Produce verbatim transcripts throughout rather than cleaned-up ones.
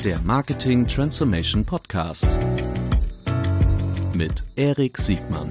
Der Marketing Transformation Podcast mit Erik Siegmann.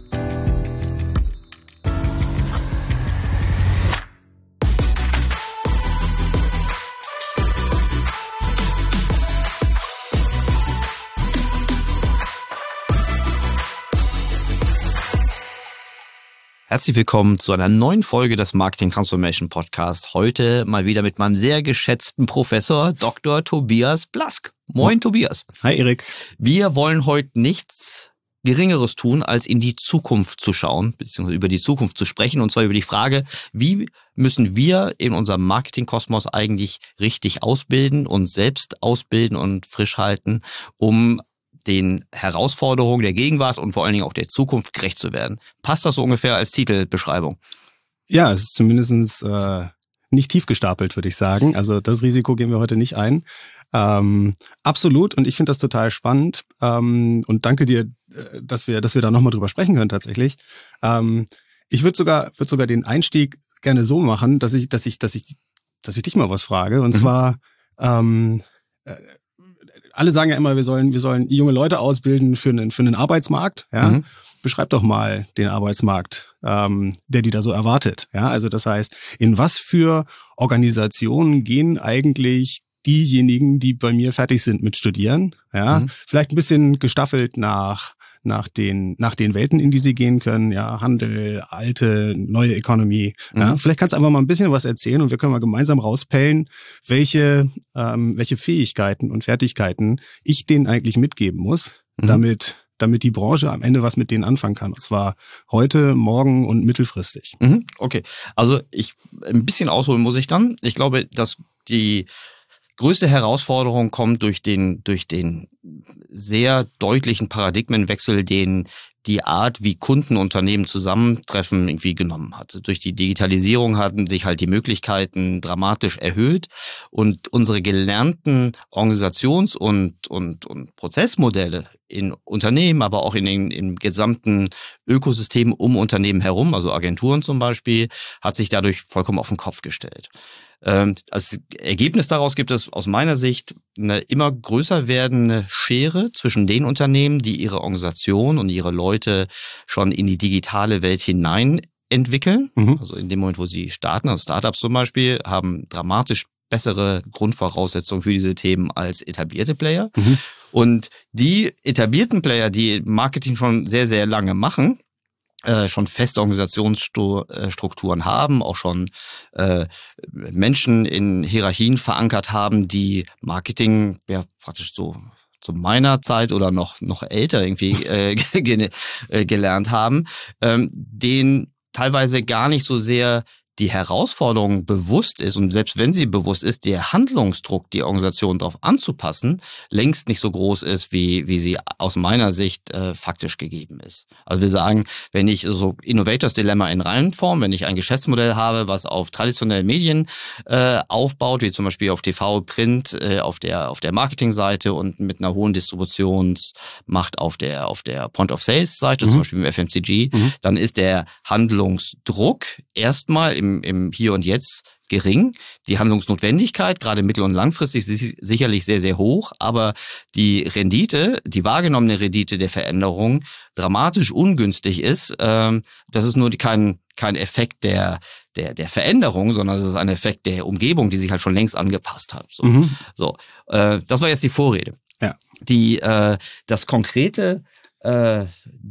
Herzlich willkommen zu einer neuen Folge des Marketing Transformation Podcast. Heute mal wieder mit meinem sehr geschätzten Professor Doktor Tobias Blask. Moin, Tobias. Hi, Erik. Wir wollen heute nichts Geringeres tun, als in die Zukunft zu schauen, beziehungsweise über die Zukunft zu sprechen, und zwar über die Frage, wie müssen wir in unserem Marketingkosmos eigentlich richtig ausbilden, uns selbst ausbilden und frisch halten, um den Herausforderungen der Gegenwart und vor allen Dingen auch der Zukunft gerecht zu werden. Passt das so ungefähr als Titelbeschreibung? Ja, es ist zumindest äh, nicht tief gestapelt, würde ich sagen. Also das Risiko gehen wir heute nicht ein. Ähm, absolut, und ich finde das total spannend. Ähm, und danke dir, dass wir, dass wir da nochmal drüber sprechen können tatsächlich. Ähm, ich würde sogar, würde sogar den Einstieg gerne so machen, dass ich, dass ich, dass ich, dass ich dich mal was frage. Und mhm. zwar ähm, äh, alle sagen ja immer, wir sollen, wir sollen junge Leute ausbilden für einen, für einen Arbeitsmarkt. Ja? Mhm. Beschreib doch mal den Arbeitsmarkt, ähm, der die da so erwartet. Ja, also das heißt, in was für Organisationen gehen eigentlich diejenigen, die bei mir fertig sind mit Studieren? Ja, mhm. vielleicht ein bisschen gestaffelt nach nach den nach den Welten, in die sie gehen können. Ja, Handel, alte, neue Economy. Mhm. Ja, vielleicht kannst du einfach mal ein bisschen was erzählen und wir können mal gemeinsam rauspellen, welche ähm, welche Fähigkeiten und Fertigkeiten ich denen eigentlich mitgeben muss, mhm. damit damit die Branche am Ende was mit denen anfangen kann. Und zwar heute, morgen und mittelfristig. Mhm. Okay, also ich ein bisschen ausholen muss ich dann. Ich glaube, dass die größte Herausforderung kommt durch den durch den sehr deutlichen Paradigmenwechsel, den die Art, wie Kunden und Unternehmen zusammentreffen, irgendwie genommen hat. Durch die Digitalisierung hatten sich halt die Möglichkeiten dramatisch erhöht und unsere gelernten Organisations- und und und Prozessmodelle in Unternehmen, aber auch in den im gesamten Ökosystem um Unternehmen herum, also Agenturen zum Beispiel, hat sich dadurch vollkommen auf den Kopf gestellt. Als Ergebnis daraus gibt es aus meiner Sicht eine immer größer werdende Schere zwischen den Unternehmen, die ihre Organisation und ihre Leute schon in die digitale Welt hinein entwickeln. Mhm. Also in dem Moment, wo sie starten, also Startups zum Beispiel, haben dramatisch bessere Grundvoraussetzungen für diese Themen als etablierte Player. Mhm. Und die etablierten Player, die Marketing schon sehr, sehr lange machen, Äh, schon feste Organisationsstrukturen haben, auch schon äh, Menschen in Hierarchien verankert haben, die Marketing ja praktisch so zu meiner Zeit oder noch noch älter irgendwie äh, ge- äh, gelernt haben, ähm, denen teilweise gar nicht so sehr die Herausforderung bewusst ist und selbst wenn sie bewusst ist, der Handlungsdruck, die Organisation darauf anzupassen, längst nicht so groß ist, wie wie sie aus meiner Sicht äh, faktisch gegeben ist. Also wir sagen, wenn ich so Innovators Dilemma in Reihenform, wenn ich ein Geschäftsmodell habe, was auf traditionellen Medien äh, aufbaut, wie zum Beispiel auf T V, Print, äh, auf der auf der Marketingseite und mit einer hohen Distributionsmacht auf der auf der Point of Sales Seite, mhm. zum Beispiel im F M C G, mhm. dann ist der Handlungsdruck erstmal im Im, im Hier und Jetzt gering. Die Handlungsnotwendigkeit, gerade mittel- und langfristig, ist sicherlich sehr, sehr hoch, aber die Rendite, die wahrgenommene Rendite der Veränderung dramatisch ungünstig ist. Ähm, das ist nur kein, kein Effekt der, der, der Veränderung, sondern es ist ein Effekt der Umgebung, die sich halt schon längst angepasst hat. So, mhm. so äh, das war jetzt die Vorrede. Ja. Die, äh, das konkrete äh,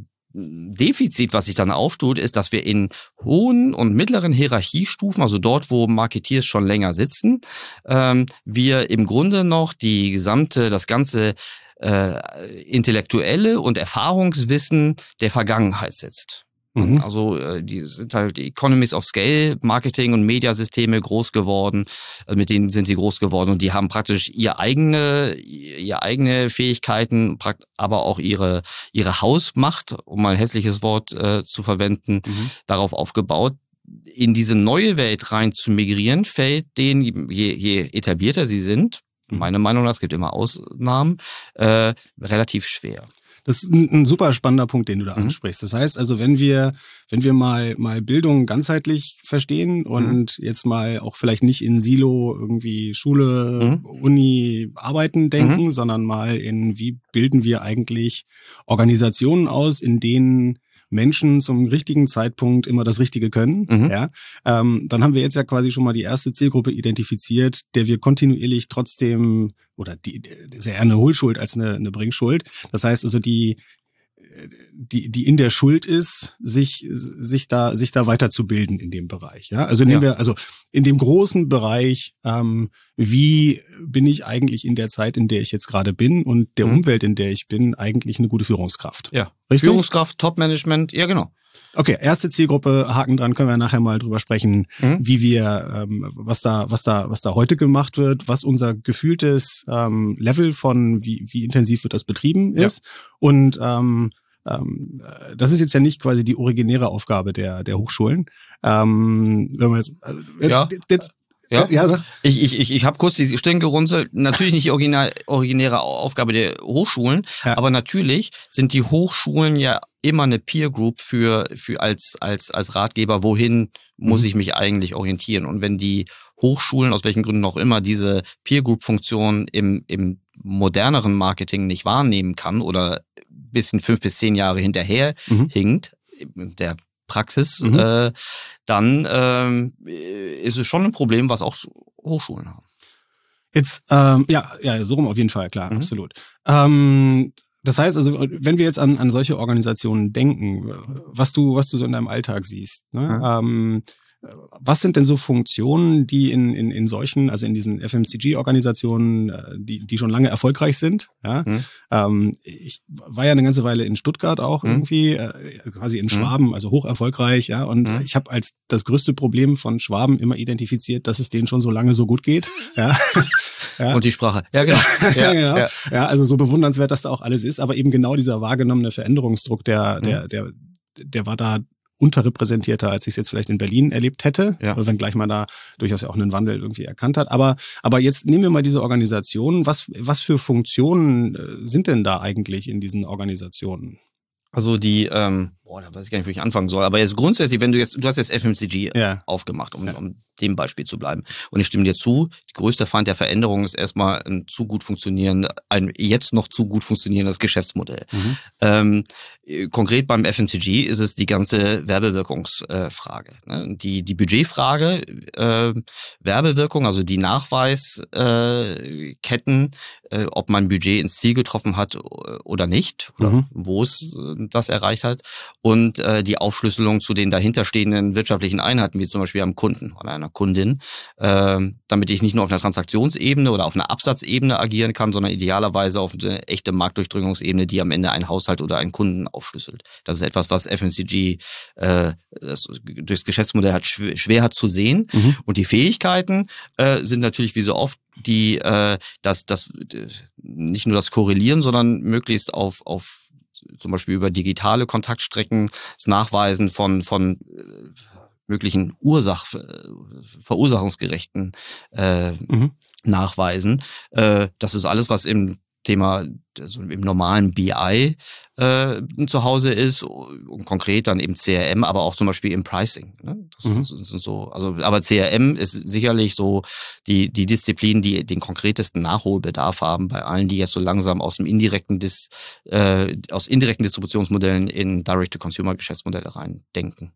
Defizit, was sich dann auftut, ist, dass wir in hohen und mittleren Hierarchiestufen, also dort, wo Marketeers schon länger sitzen, ähm, wir im Grunde noch die gesamte, das ganze äh, intellektuelle und Erfahrungswissen der Vergangenheit sitzt. Mhm. Also die sind halt Economies of Scale, Marketing und Mediasysteme groß geworden, mit denen sind sie groß geworden und die haben praktisch ihre eigene, ihre eigene Fähigkeiten, aber auch ihre ihre Hausmacht, um mal ein hässliches Wort äh, zu verwenden, mhm. darauf aufgebaut. In diese neue Welt rein zu migrieren, fällt denen, je, je etablierter sie sind, meiner Meinung nach, es gibt immer Ausnahmen, äh, relativ schwer. Das ist ein, ein super spannender Punkt, den du da mhm. ansprichst. Das heißt also, wenn wir, wenn wir mal, mal Bildung ganzheitlich verstehen und mhm. jetzt mal auch vielleicht nicht in Silo irgendwie Schule, mhm. Uni, Arbeiten denken, mhm. sondern mal in, wie bilden wir eigentlich Organisationen aus, in denen Menschen zum richtigen Zeitpunkt immer das Richtige können, mhm. ja, ähm, dann haben wir jetzt ja quasi schon mal die erste Zielgruppe identifiziert, der wir kontinuierlich trotzdem, oder die, die ist ja eher eine Hohlschuld als eine, eine Bringschuld. Das heißt also, die, die, die in der Schuld ist, sich, sich da, sich da weiterzubilden in dem Bereich, ja. Also nehmen ja. wir, also in dem großen Bereich, ähm, wie bin ich eigentlich in der Zeit, in der ich jetzt gerade bin und der mhm. Umwelt, in der ich bin, eigentlich eine gute Führungskraft. Ja. Richtig? Führungskraft, Top-Management, ja genau. Okay, erste Zielgruppe, Haken dran, können wir nachher mal drüber sprechen, mhm. wie wir, ähm, was da, was da, was da heute gemacht wird, was unser gefühltes ähm, Level von, wie, wie intensiv wird das betrieben ist. Ja. Und ähm, ähm, das ist jetzt ja nicht quasi die originäre Aufgabe der der Hochschulen. Ähm, wenn man jetzt, also jetzt, ja. jetzt Ja, ja sag. Ich, ich, ich, ich habe kurz die Stirn gerunzelt. Natürlich nicht die original, originäre Aufgabe der Hochschulen, ja. aber natürlich sind die Hochschulen ja immer eine Peer Group für, für als, als, als Ratgeber, wohin muss mhm. ich mich eigentlich orientieren. Und wenn die Hochschulen, aus welchen Gründen auch immer, diese Peer Group Funktion im, im moderneren Marketing nicht wahrnehmen kann oder bisschen fünf bis zehn Jahre hinterher mhm. hinkt, der Praxis, mhm. äh, dann ähm, ist es schon ein Problem, was auch Hochschulen haben. Jetzt, ähm, ja, ja, so rum auf jeden Fall, klar, mhm. absolut. Ähm, das heißt also, wenn wir jetzt an, an solche Organisationen denken, was du, was du so in deinem Alltag siehst, ne? Mhm. Ähm, was sind denn so Funktionen, die in, in, in solchen, also in diesen F M C G-Organisationen, die, die schon lange erfolgreich sind? Ja? Mhm. Ähm, ich war ja eine ganze Weile in Stuttgart auch mhm. irgendwie, äh, quasi in Schwaben, mhm. also hoch erfolgreich, ja. Und mhm. ich habe als das größte Problem von Schwaben immer identifiziert, dass es denen schon so lange so gut geht. Ja. Ja. Und die Sprache. Ja, genau. Ja, genau. Ja. ja, also so bewundernswert, dass da auch alles ist, aber eben genau dieser wahrgenommene Veränderungsdruck, der, der, mhm. der, der war da unterrepräsentierter, als ich es jetzt vielleicht in Berlin erlebt hätte, ja. wenngleich man da durchaus ja auch einen Wandel irgendwie erkannt hat. Aber aber jetzt nehmen wir mal diese Organisationen. Was was für Funktionen sind denn da eigentlich in diesen Organisationen? Also die, ähm, boah, da weiß ich gar nicht, wo ich anfangen soll. Aber jetzt grundsätzlich, wenn du jetzt, du hast jetzt F M C G ja. aufgemacht, um, ja. um dem Beispiel zu bleiben. Und ich stimme dir zu, die größte Feind der Veränderung ist erstmal ein zu gut funktionierendes, ein jetzt noch zu gut funktionierendes Geschäftsmodell. Mhm. Ähm, konkret beim F M C G ist es die ganze Werbewirkungsfrage. Äh, ne? Die, die Budgetfrage, äh, Werbewirkung, also die Nachweisketten, äh, ob man Budget ins Ziel getroffen hat oder nicht, oder mhm. wo es das erreicht hat. Und äh, die Aufschlüsselung zu den dahinterstehenden wirtschaftlichen Einheiten, wie zum Beispiel am Kunden oder einer Kundin, äh, damit ich nicht nur auf einer Transaktionsebene oder auf einer Absatzebene agieren kann, sondern idealerweise auf eine echte Marktdurchdringungsebene, die am Ende einen Haushalt oder einen Kunden aufschlüsselt. Das ist etwas, was F M C G äh, das, durchs Geschäftsmodell hat schwer, schwer hat zu sehen. Mhm. Und die Fähigkeiten äh, sind natürlich wie so oft die, äh, das, das nicht nur das Korrelieren, sondern möglichst auf auf zum Beispiel über digitale Kontaktstrecken, das Nachweisen von von äh, möglichen Ursach, verursachungsgerechten äh, mhm. Nachweisen. Äh, das ist alles, was im Thema, also im normalen B I äh, zu Hause ist und konkret dann eben C R M, aber auch zum Beispiel im Pricing. Ne? Das mhm. sind, sind so, also aber C R M ist sicherlich so die die Disziplin, die den konkretesten Nachholbedarf haben bei allen, die jetzt so langsam aus dem indirekten Dis, äh, aus indirekten Distributionsmodellen in Direct-to-Consumer-Geschäftsmodelle rein denken.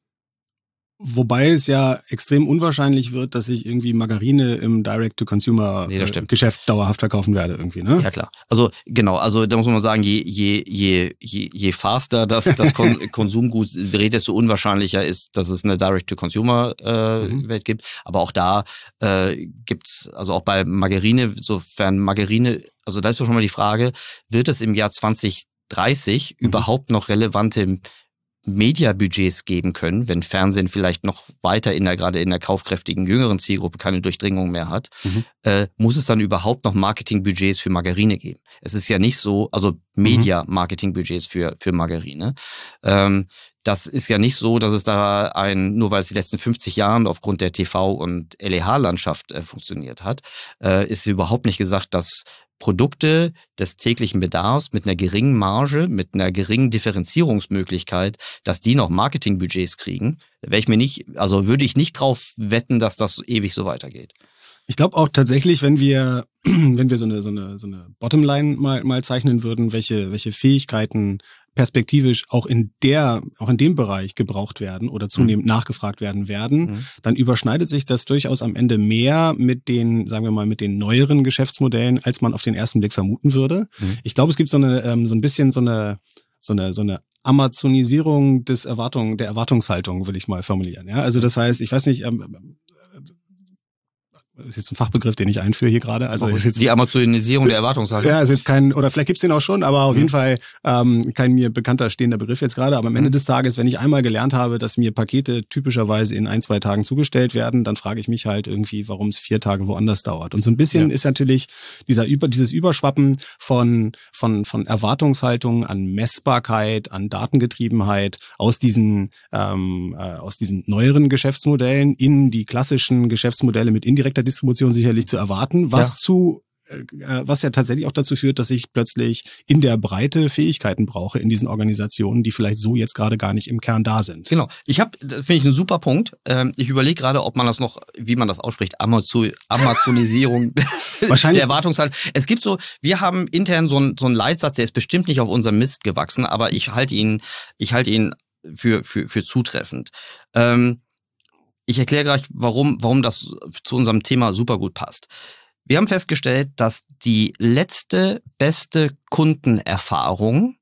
Wobei es ja extrem unwahrscheinlich wird, dass ich irgendwie Margarine im Direct-to-Consumer-Geschäft nee, dauerhaft verkaufen werde irgendwie, ne? Ja, klar. Also genau, also da muss man sagen, je je je je, je faster das das Kon- Konsumgut dreht, desto unwahrscheinlicher ist, dass es eine Direct-to-Consumer-Welt äh, mhm. gibt. Aber auch da äh, gibt's, also auch bei Margarine, sofern Margarine, also da ist doch schon mal die Frage, wird es im Jahr zwanzig dreißig mhm. überhaupt noch relevante Mediabudgets geben können, wenn Fernsehen vielleicht noch weiter in der, gerade in der kaufkräftigen jüngeren Zielgruppe keine Durchdringung mehr hat, mhm. äh, muss es dann überhaupt noch Marketingbudgets für Margarine geben? Es ist ja nicht so, also Media-Marketingbudgets für, für Margarine. Ähm, das ist ja nicht so, dass es da ein, nur weil es die letzten fünfzig Jahren aufgrund der T V- und L E H-Landschaft äh, funktioniert hat, äh, ist überhaupt nicht gesagt, dass Produkte des täglichen Bedarfs mit einer geringen Marge, mit einer geringen Differenzierungsmöglichkeit, dass die noch Marketingbudgets kriegen. Da wäre ich mir nicht, also würde ich nicht drauf wetten, dass das ewig so weitergeht. Ich glaube auch tatsächlich, wenn wir, wenn wir so eine, so eine, so eine Bottomline mal, mal zeichnen würden, welche, welche Fähigkeiten perspektivisch auch in der, auch in dem Bereich gebraucht werden oder zunehmend mhm. nachgefragt werden werden, mhm. dann überschneidet sich das durchaus am Ende mehr mit den, sagen wir mal, mit den neueren Geschäftsmodellen, als man auf den ersten Blick vermuten würde. Mhm. Ich glaube, es gibt so eine, ähm, so ein bisschen so eine, so eine, so eine Amazonisierung des Erwartung, der Erwartungshaltung, will ich mal formulieren. Ja, also das heißt, ich weiß nicht, ähm, das ist jetzt ein Fachbegriff, den ich einführe hier gerade. Also ist jetzt, die Amazonisierung der Erwartungshaltung. Ja, ist jetzt kein, oder vielleicht gibt's den auch schon, aber auf mhm. jeden Fall ähm, kein mir bekannter stehender Begriff jetzt gerade. Aber am Ende mhm. des Tages, wenn ich einmal gelernt habe, dass mir Pakete typischerweise in ein, zwei Tagen zugestellt werden, dann frage ich mich halt irgendwie, warum es vier Tage woanders dauert. Und so ein bisschen ja. ist natürlich dieser über dieses Überschwappen von von von Erwartungshaltung an Messbarkeit, an Datengetriebenheit aus diesen ähm, äh, aus diesen neueren Geschäftsmodellen in die klassischen Geschäftsmodelle mit indirekter Distribution sicherlich zu erwarten, was ja. zu äh, was ja tatsächlich auch dazu führt, dass ich plötzlich in der Breite Fähigkeiten brauche in diesen Organisationen, die vielleicht so jetzt gerade gar nicht im Kern da sind. Genau. Ich habe, finde ich, einen super Punkt. Ähm, ich überlege gerade, ob man das noch, wie man das ausspricht, Amazon, Amazonisierung Wahrscheinlich. der Erwartungshaltung. Es gibt so, wir haben intern so einen so einen Leitsatz, der ist bestimmt nicht auf unserem Mist gewachsen, aber ich halte ihn, ich halte ihn für für für zutreffend. Ähm, Ich erkläre gleich, warum, warum das zu unserem Thema super gut passt. Wir haben festgestellt, dass die letzte beste Kundenerfahrung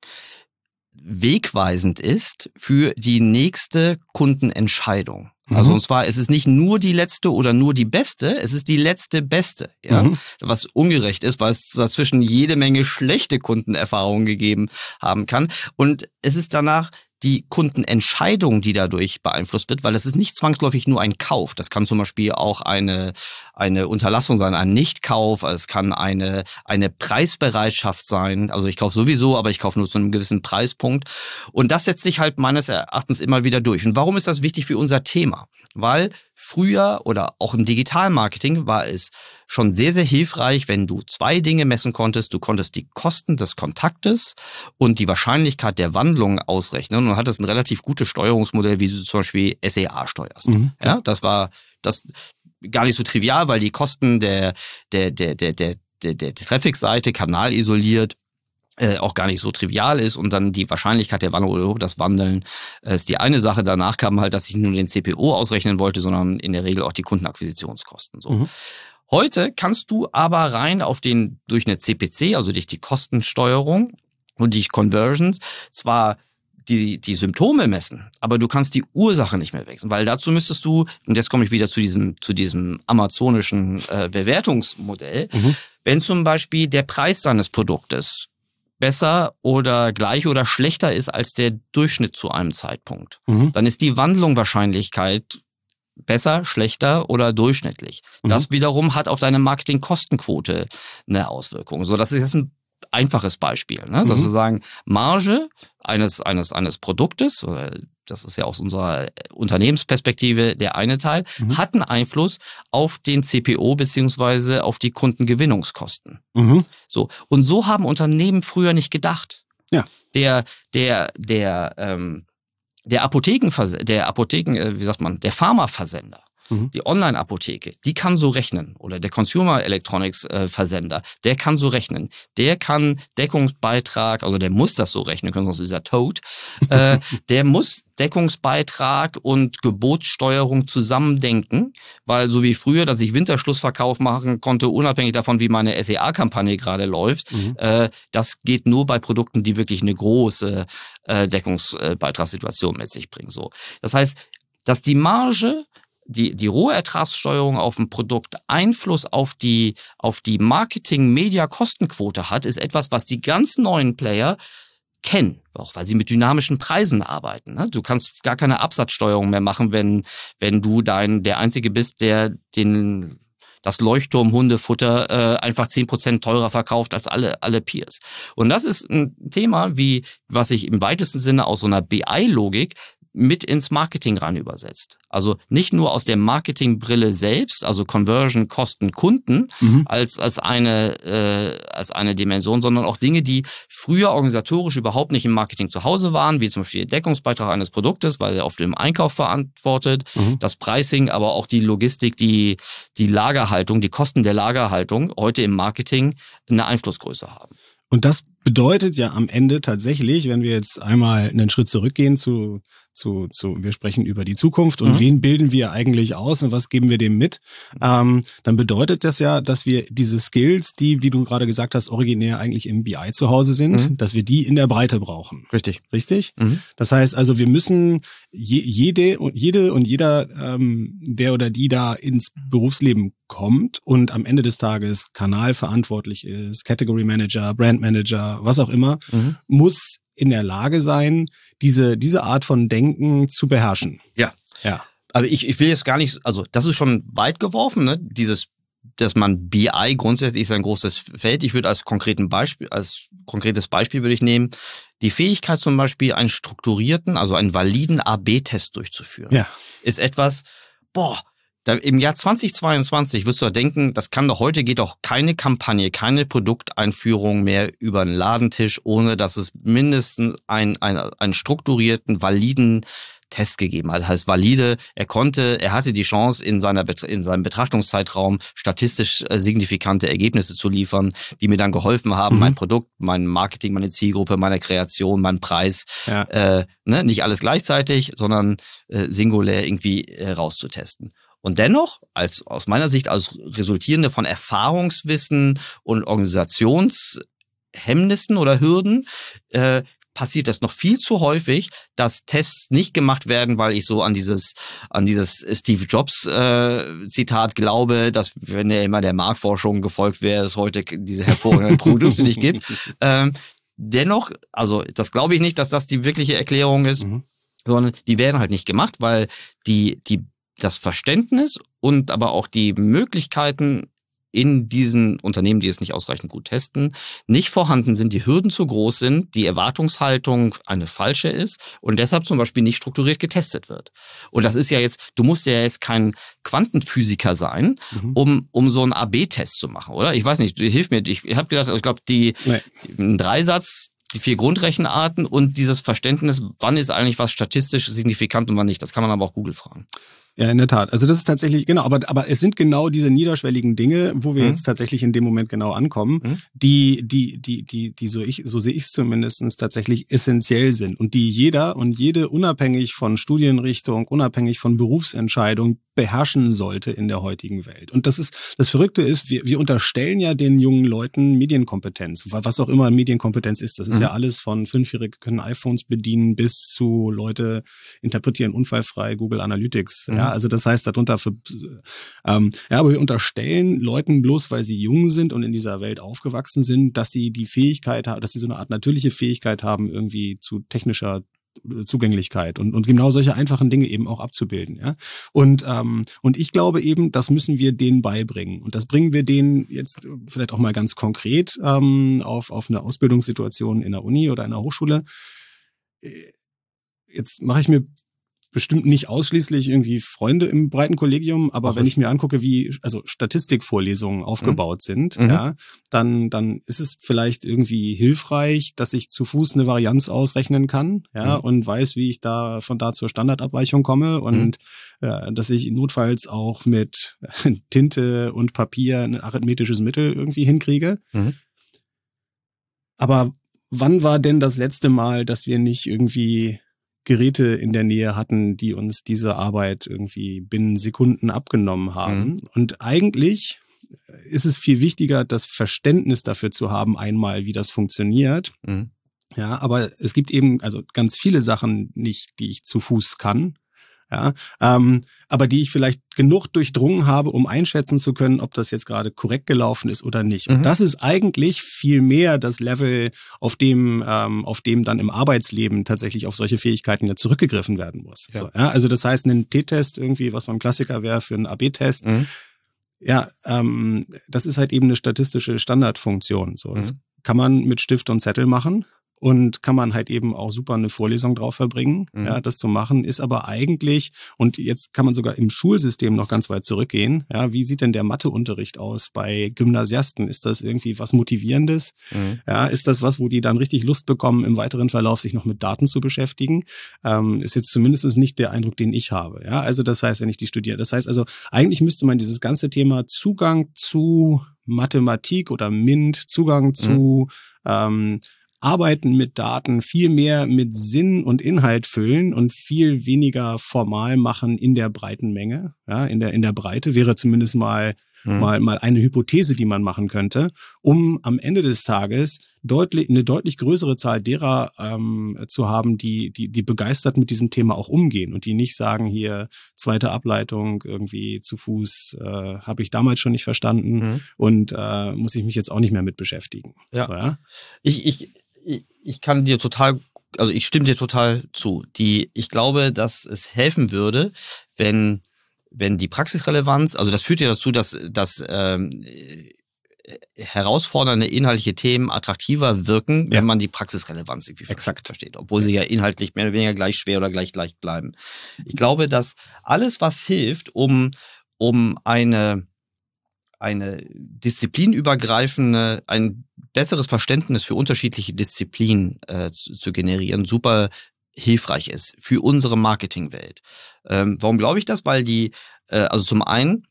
wegweisend ist für die nächste Kundenentscheidung. Mhm. Also und zwar, es ist nicht nur die letzte oder nur die beste, es ist die letzte beste, ja, mhm. was ungerecht ist, weil es dazwischen jede Menge schlechte Kundenerfahrungen gegeben haben kann. Und es ist danach die Kundenentscheidung, die dadurch beeinflusst wird, weil es ist nicht zwangsläufig nur ein Kauf. Das kann zum Beispiel auch eine eine Unterlassung sein, ein Nichtkauf. Es kann eine eine Preisbereitschaft sein. Also ich kaufe sowieso, aber ich kaufe nur zu einem gewissen Preispunkt. Und das setzt sich halt meines Erachtens immer wieder durch. Und warum ist das wichtig für unser Thema? Weil früher oder auch im Digitalmarketing war es schon sehr, sehr hilfreich, wenn du zwei Dinge messen konntest. Du konntest die Kosten des Kontaktes und die Wahrscheinlichkeit der Wandlung ausrechnen und hattest ein relativ gutes Steuerungsmodell, wie du zum Beispiel S E A steuerst. Mhm. Ja, das war das gar nicht so trivial, weil die Kosten der der der der der der, der Traffic-Seite kanalisoliert Äh, auch gar nicht so trivial ist und dann die Wahrscheinlichkeit der Wandlung oder das Wandeln äh, ist die eine Sache. Danach kam halt, dass ich nur den C P O ausrechnen wollte, sondern in der Regel auch die Kundenakquisitionskosten. So. Mhm. Heute kannst du aber rein auf den durch eine C P C, also durch die Kostensteuerung und die Conversions, zwar die die Symptome messen, aber du kannst die Ursache nicht mehr wechseln, weil dazu müsstest du, und jetzt komme ich wieder zu diesem zu diesem amazonischen äh, Bewertungsmodell, mhm. wenn zum Beispiel der Preis deines Produktes besser oder gleich oder schlechter ist als der Durchschnitt zu einem Zeitpunkt, mhm. dann ist die Wandlungswahrscheinlichkeit besser, schlechter oder durchschnittlich. Mhm. Das wiederum hat auf deine Marketingkostenquote eine Auswirkung. So, das ist jetzt ein einfaches Beispiel, ne? Dass mhm. wir sagen, Marge eines eines eines Produktes, das ist ja aus unserer Unternehmensperspektive der eine Teil, mhm. hat einen Einfluss auf den C P O beziehungsweise auf die Kundengewinnungskosten. Mhm. So, und so haben Unternehmen früher nicht gedacht. Ja. Der der der ähm, der Apotheken der Apotheken äh, wie sagt man, der Pharmaversender. Die Online-Apotheke, die kann so rechnen. Oder der Consumer Electronics äh, Versender, der kann so rechnen. Der kann Deckungsbeitrag, also der muss das so rechnen können, sonst ist er tot. äh, der muss Deckungsbeitrag und Gebotssteuerung zusammendenken, weil so wie früher, dass ich Winterschlussverkauf machen konnte, unabhängig davon, wie meine S E A-Kampagne gerade läuft, mhm. äh, das geht nur bei Produkten, die wirklich eine große äh, Deckungsbeitragssituation mit sich bringen. So, das heißt, dass die Marge Die, die Rohertragssteuerung auf ein Produkt Einfluss auf die, auf die Marketing-Media-Kostenquote hat, ist etwas, was die ganz neuen Player kennen, auch weil sie mit dynamischen Preisen arbeiten. Du kannst gar keine Absatzsteuerung mehr machen, wenn, wenn du dein, der Einzige bist, der den, das Leuchtturm-Hundefutter äh, einfach zehn Prozent teurer verkauft als alle, alle Peers. Und das ist ein Thema, wie was sich im weitesten Sinne aus so einer B I-Logik mit ins Marketing rein übersetzt. Also nicht nur aus der Marketingbrille selbst, also Conversion, Kosten, Kunden, mhm. als als eine äh, als eine Dimension, sondern auch Dinge, die früher organisatorisch überhaupt nicht im Marketing zu Hause waren, wie zum Beispiel der Deckungsbeitrag eines Produktes, weil er auf dem Einkauf verantwortet, mhm. das Pricing, aber auch die Logistik, die die Lagerhaltung, die Kosten der Lagerhaltung heute im Marketing eine Einflussgröße haben. Und das bedeutet ja am Ende tatsächlich, wenn wir jetzt einmal einen Schritt zurückgehen zu, zu, zu wir sprechen über die Zukunft und mhm. wen bilden wir eigentlich aus und was geben wir dem mit, ähm, dann bedeutet das ja, dass wir diese Skills, die, die du gerade gesagt hast, originär eigentlich im B I zu Hause sind, mhm. dass wir die in der Breite brauchen. Richtig. Richtig? Mhm. Das heißt also, wir müssen je, jede und jede und jeder, ähm, der oder die da ins Berufsleben kommt und am Ende des Tages kanalverantwortlich ist, Category Manager, Brand Manager, was auch immer, mhm. muss in der Lage sein, diese diese Art von Denken zu beherrschen. Ja, ja. Aber ich ich will jetzt gar nicht, also das ist schon weit geworfen, ne? Dieses, dass man B I grundsätzlich ist ein großes Feld. Ich würde als konkreten Beispiel, als konkretes Beispiel würde ich nehmen, die Fähigkeit zum Beispiel einen strukturierten, also einen validen A B Test durchzuführen. Ja. Ist etwas, boah. Da, im Jahr zweitausendzweiundzwanzig wirst du ja denken, das kann doch heute, geht doch keine Kampagne, keine Produkteinführung mehr über einen Ladentisch, ohne dass es mindestens einen, einen, einen strukturierten, validen Test gegeben hat. Das heißt, valide, er konnte, er hatte die Chance, in seiner in seinem Betrachtungszeitraum statistisch signifikante Ergebnisse zu liefern, die mir dann geholfen haben, mhm. mein Produkt, mein Marketing, meine Zielgruppe, meine Kreation, mein Preis, ja. äh, ne, nicht alles gleichzeitig, sondern äh, singulär irgendwie äh, rauszutesten. Und dennoch, als aus meiner Sicht, als resultierende von Erfahrungswissen und Organisationshemmnissen oder Hürden, äh, passiert das noch viel zu häufig, dass Tests nicht gemacht werden, weil ich so an dieses an dieses Steve Jobs äh, Zitat glaube, dass wenn er immer der Marktforschung gefolgt wäre, es heute diese hervorragenden Produkte nicht gibt. Ähm, dennoch, also das glaube ich nicht, dass das die wirkliche Erklärung ist, mhm. sondern die werden halt nicht gemacht, weil die die das Verständnis und aber auch die Möglichkeiten in diesen Unternehmen, die es nicht ausreichend gut testen, nicht vorhanden sind, die Hürden zu groß sind, die Erwartungshaltung eine falsche ist und deshalb zum Beispiel nicht strukturiert getestet wird. Und das ist ja jetzt, du musst ja jetzt kein Quantenphysiker sein, mhm. um um so einen A B Test zu machen, oder? Ich weiß nicht, hilf mir, ich habe gesagt, ich glaube, die, nee. die ein Dreisatz, die vier Grundrechenarten und dieses Verständnis, wann ist eigentlich was statistisch signifikant und wann nicht, das kann man aber auch Google fragen. Ja, in der Tat. Also das ist tatsächlich, genau, aber aber es sind genau diese niederschwelligen Dinge, wo wir mhm. jetzt tatsächlich in dem Moment genau ankommen, mhm. die, die, die, die, die so ich, so sehe ich es zumindest tatsächlich essentiell sind und die jeder und jede unabhängig von Studienrichtung, unabhängig von Berufsentscheidung beherrschen sollte in der heutigen Welt. Und das ist, das Verrückte ist, wir, wir unterstellen ja den jungen Leuten Medienkompetenz, was auch immer Medienkompetenz ist. Das ist mhm. ja alles von Fünfjährige können iPhones bedienen bis zu Leute interpretieren unfallfrei Google Analytics. Mhm. Ja, also das heißt darunter für, ähm, ja, aber wir unterstellen Leuten bloß, weil sie jung sind und in dieser Welt aufgewachsen sind, dass sie die Fähigkeit haben, dass sie so eine Art natürliche Fähigkeit haben, irgendwie zu technischer Zugänglichkeit und und genau solche einfachen Dinge eben auch abzubilden, ja. Und ähm, und ich glaube eben, das müssen wir denen beibringen und das bringen wir denen jetzt vielleicht auch mal ganz konkret ähm, auf auf eine Ausbildungssituation in der Uni oder in der Hochschule. Jetzt mache ich mir bestimmt nicht ausschließlich irgendwie Freunde im breiten Kollegium, aber Ach, wenn ich mir angucke, wie also Statistikvorlesungen aufgebaut mhm. sind, mhm. ja, dann dann ist es vielleicht irgendwie hilfreich, dass ich zu Fuß eine Varianz ausrechnen kann, ja, mhm. und weiß, wie ich da von da zur Standardabweichung komme und mhm. äh, dass ich notfalls auch mit Tinte und Papier ein arithmetisches Mittel irgendwie hinkriege. Mhm. Aber wann war denn das letzte Mal, dass wir nicht irgendwie Geräte in der Nähe hatten, die uns diese Arbeit irgendwie binnen Sekunden abgenommen haben? Mhm. Und eigentlich ist es viel wichtiger, das Verständnis dafür zu haben, einmal, wie das funktioniert. Mhm. Ja, aber es gibt eben also ganz viele Sachen nicht, die ich zu Fuß kann. Ja, ähm, aber die ich vielleicht genug durchdrungen habe, um einschätzen zu können, ob das jetzt gerade korrekt gelaufen ist oder nicht. Mhm. Und das ist eigentlich viel mehr das Level, auf dem, ähm, auf dem dann im Arbeitsleben tatsächlich auf solche Fähigkeiten ja zurückgegriffen werden muss. Ja. So, ja, also das heißt, ein T-Test irgendwie, was so ein Klassiker wäre für einen A B Test, mhm. ja, ähm, das ist halt eben eine statistische Standardfunktion. So, das mhm. kann man mit Stift und Zettel machen. Und kann man halt eben auch super eine Vorlesung drauf verbringen, mhm. ja, das zu machen, ist aber eigentlich, und jetzt kann man sogar im Schulsystem noch ganz weit zurückgehen, ja, wie sieht denn der Matheunterricht aus bei Gymnasiasten? Ist das irgendwie was Motivierendes? Mhm. Ja, ist das was, wo die dann richtig Lust bekommen, im weiteren Verlauf sich noch mit Daten zu beschäftigen? Ähm, ist jetzt zumindest nicht der Eindruck, den ich habe. Ja, also das heißt, wenn ich die studiere, das heißt also, eigentlich müsste man dieses ganze Thema Zugang zu Mathematik oder MINT, Zugang mhm. zu ähm, Arbeiten mit Daten viel mehr mit Sinn und Inhalt füllen und viel weniger formal machen in der breiten Menge, ja, in der in der Breite wäre zumindest mal mhm. mal mal eine Hypothese, die man machen könnte, um am Ende des Tages deutlich eine deutlich größere Zahl derer ähm, zu haben, die die die begeistert mit diesem Thema auch umgehen und die nicht sagen, hier zweite Ableitung irgendwie zu Fuß äh, habe ich damals schon nicht verstanden mhm. und äh, muss ich mich jetzt auch nicht mehr mit beschäftigen. Ja, so, ja? ich ich Ich kann dir total, also ich stimme dir total zu. Die, ich glaube, dass es helfen würde, wenn, wenn die Praxisrelevanz, also das führt ja dazu, dass, dass ähm, herausfordernde inhaltliche Themen attraktiver wirken, wenn ja. man die Praxisrelevanz irgendwie Exakt. versteht, obwohl sie ja inhaltlich mehr oder weniger gleich schwer oder gleich leicht bleiben. Ich glaube, dass alles, was hilft, um, um eine eine disziplinübergreifende, ein besseres Verständnis für unterschiedliche Disziplinen äh, zu, zu generieren, super hilfreich ist für unsere Marketingwelt. Ähm, warum glaube ich das? Weil die, äh, also zum einen,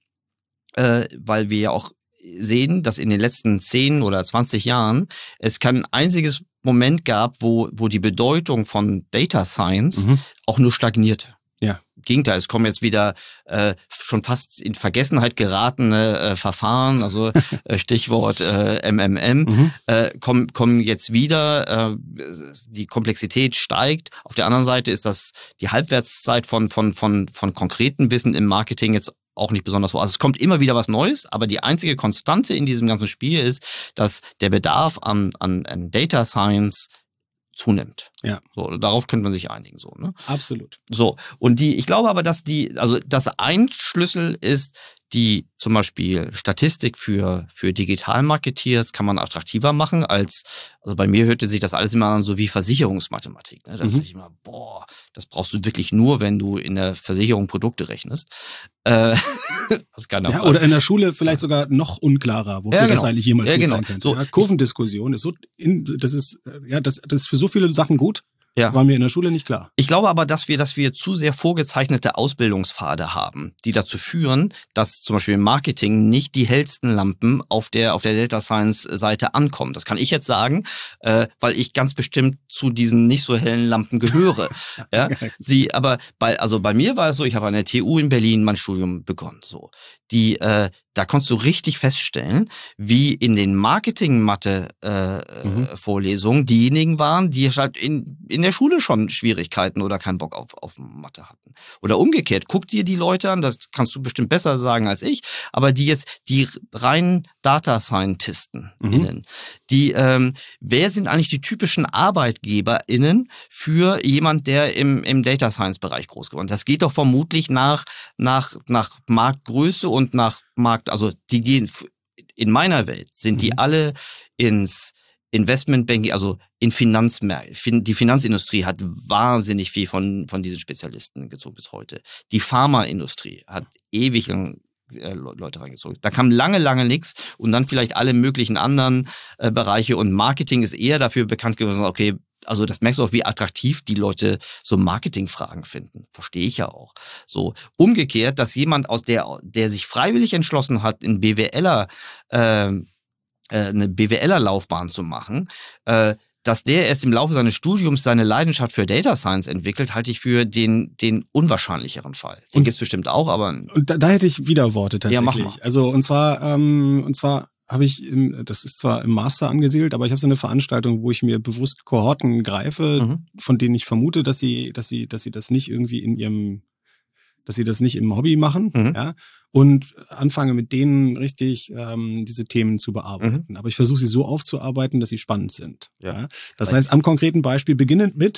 äh, weil wir ja auch sehen, dass in den letzten zehn oder zwanzig Jahren es kein einziges Moment gab, wo, wo die Bedeutung von Data Science mhm. auch nur stagnierte. Ja. Gegenteil, es kommen jetzt wieder äh, schon fast in Vergessenheit geratene äh, Verfahren, also äh, Stichwort äh, M M M, mhm. äh, kommen, kommen jetzt wieder, äh, die Komplexität steigt. Auf der anderen Seite ist das die Halbwertszeit von, von, von, von konkreten Wissen im Marketing jetzt auch nicht besonders hoch. Also es kommt immer wieder was Neues, aber die einzige Konstante in diesem ganzen Spiel ist, dass der Bedarf an, an, an Data Science zunimmt. Ja. So, darauf könnte man sich einigen, so, ne? Absolut. So. Und die, ich glaube aber, dass die, also, das ein Schlüssel ist, die zum Beispiel Statistik für, für Digital-Marketeers kann man attraktiver machen als, also bei mir hörte sich das alles immer an so wie Versicherungsmathematik, ne? Da mhm. dachte ich immer, boah, das brauchst du wirklich nur, wenn du in der Versicherung Produkte rechnest. Äh, das kann auch ja, oder in der Schule vielleicht sogar noch unklarer, wofür ja, genau. das eigentlich jemals ja, gut genau. sein könnte. So. Ja, Kurvendiskussion ist so, in, das ist, ja, das, das ist für so viele Sachen gut. Ja. War mir in der Schule nicht klar. Ich glaube aber, dass wir, dass wir zu sehr vorgezeichnete Ausbildungspfade haben, die dazu führen, dass zum Beispiel im Marketing nicht die hellsten Lampen auf der, auf der Data Science Seite ankommen. Das kann ich jetzt sagen, äh, weil ich ganz bestimmt zu diesen nicht so hellen Lampen gehöre. ja. Sie, aber bei, also bei mir war es so, ich habe an der T U in Berlin mein Studium begonnen, so. Die, äh, da konntest du richtig feststellen, wie in den Marketing-Mathe-Vorlesungen äh, mhm. diejenigen waren, die halt in, in der Schule schon Schwierigkeiten oder keinen Bock auf, auf Mathe hatten. Oder umgekehrt, guck dir die Leute an, das kannst du bestimmt besser sagen als ich, aber die jetzt, die reinen Data Scientisten mhm. innen, die, ähm, wer sind eigentlich die typischen ArbeitgeberInnen für jemand, der im, im Data Science Bereich groß geworden ist? Das geht doch vermutlich nach, nach, nach Marktgröße und und nach Markt, also die gehen, in meiner Welt sind mhm. die alle ins Investmentbanking, also in Finanzmärkte. Die Finanzindustrie hat wahnsinnig viel von, von diesen Spezialisten gezogen bis heute. Die Pharmaindustrie hat ewig lang äh, Leute reingezogen. Da kam lange, lange nichts und dann vielleicht alle möglichen anderen äh, Bereiche und Marketing ist eher dafür bekannt gewesen, okay, also das merkst du auch, wie attraktiv die Leute so Marketingfragen finden. Verstehe ich ja auch. So umgekehrt, dass jemand aus der, der sich freiwillig entschlossen hat, in BWLer, äh, äh, eine BWLer-Laufbahn zu machen, äh, dass der erst im Laufe seines Studiums seine Leidenschaft für Data Science entwickelt, halte ich für den, den unwahrscheinlicheren Fall. Den gibt es bestimmt auch, aber... Und da, da hätte ich Widerworte tatsächlich. Ja, mach mal. Also und zwar, ähm, und zwar habe ich, im, das ist zwar im Master angesiedelt, aber ich habe so eine Veranstaltung, wo ich mir bewusst Kohorten greife, mhm. von denen ich vermute, dass sie, dass sie, dass sie das nicht irgendwie in ihrem, dass sie das nicht im Hobby machen, mhm. ja, und anfange mit denen richtig ähm, diese Themen zu bearbeiten. Mhm. Aber ich versuche sie so aufzuarbeiten, dass sie spannend sind. Ja. Ja? Das heißt, am konkreten Beispiel beginnend mit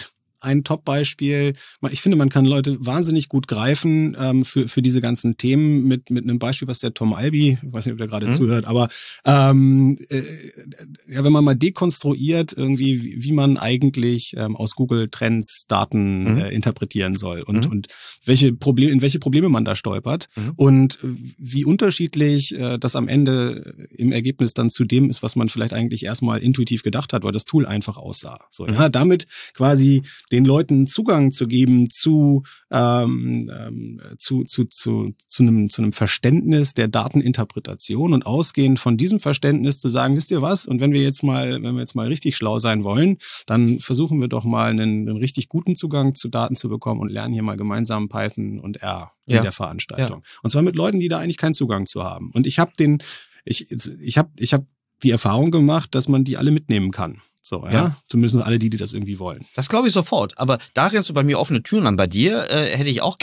ein Top-Beispiel. Ich finde, man kann Leute wahnsinnig gut greifen ähm, für für diese ganzen Themen mit mit einem Beispiel, was der Tom Alby, ich weiß nicht, ob der gerade mhm. zuhört, aber ähm, äh, ja, wenn man mal dekonstruiert irgendwie, wie, wie man eigentlich ähm, aus Google Trends Daten mhm. äh, interpretieren soll und mhm. und welche Probleme, in welche Probleme man da stolpert mhm. und wie unterschiedlich äh, das am Ende im Ergebnis dann zu dem ist, was man vielleicht eigentlich erstmal intuitiv gedacht hat, weil das Tool einfach aussah. So, mhm. ja, damit quasi den Leuten Zugang zu geben zu ähm, ähm, zu zu zu zu einem zu einem Verständnis der Dateninterpretation und ausgehend von diesem Verständnis zu sagen, wisst ihr was? Und wenn wir jetzt mal, wenn wir jetzt mal richtig schlau sein wollen, dann versuchen wir doch mal einen, einen richtig guten Zugang zu Daten zu bekommen und lernen hier mal gemeinsam Python und R in ja. der Veranstaltung. Ja. Und zwar mit Leuten, die da eigentlich keinen Zugang zu haben. Und ich habe den, ich ich habe ich habe die Erfahrung gemacht, dass man die alle mitnehmen kann. So, ja? ja. Zumindest alle die, die das irgendwie wollen. Das glaube ich sofort. Aber da rennst du bei mir offene Türen an. Bei dir äh, hätte ich auch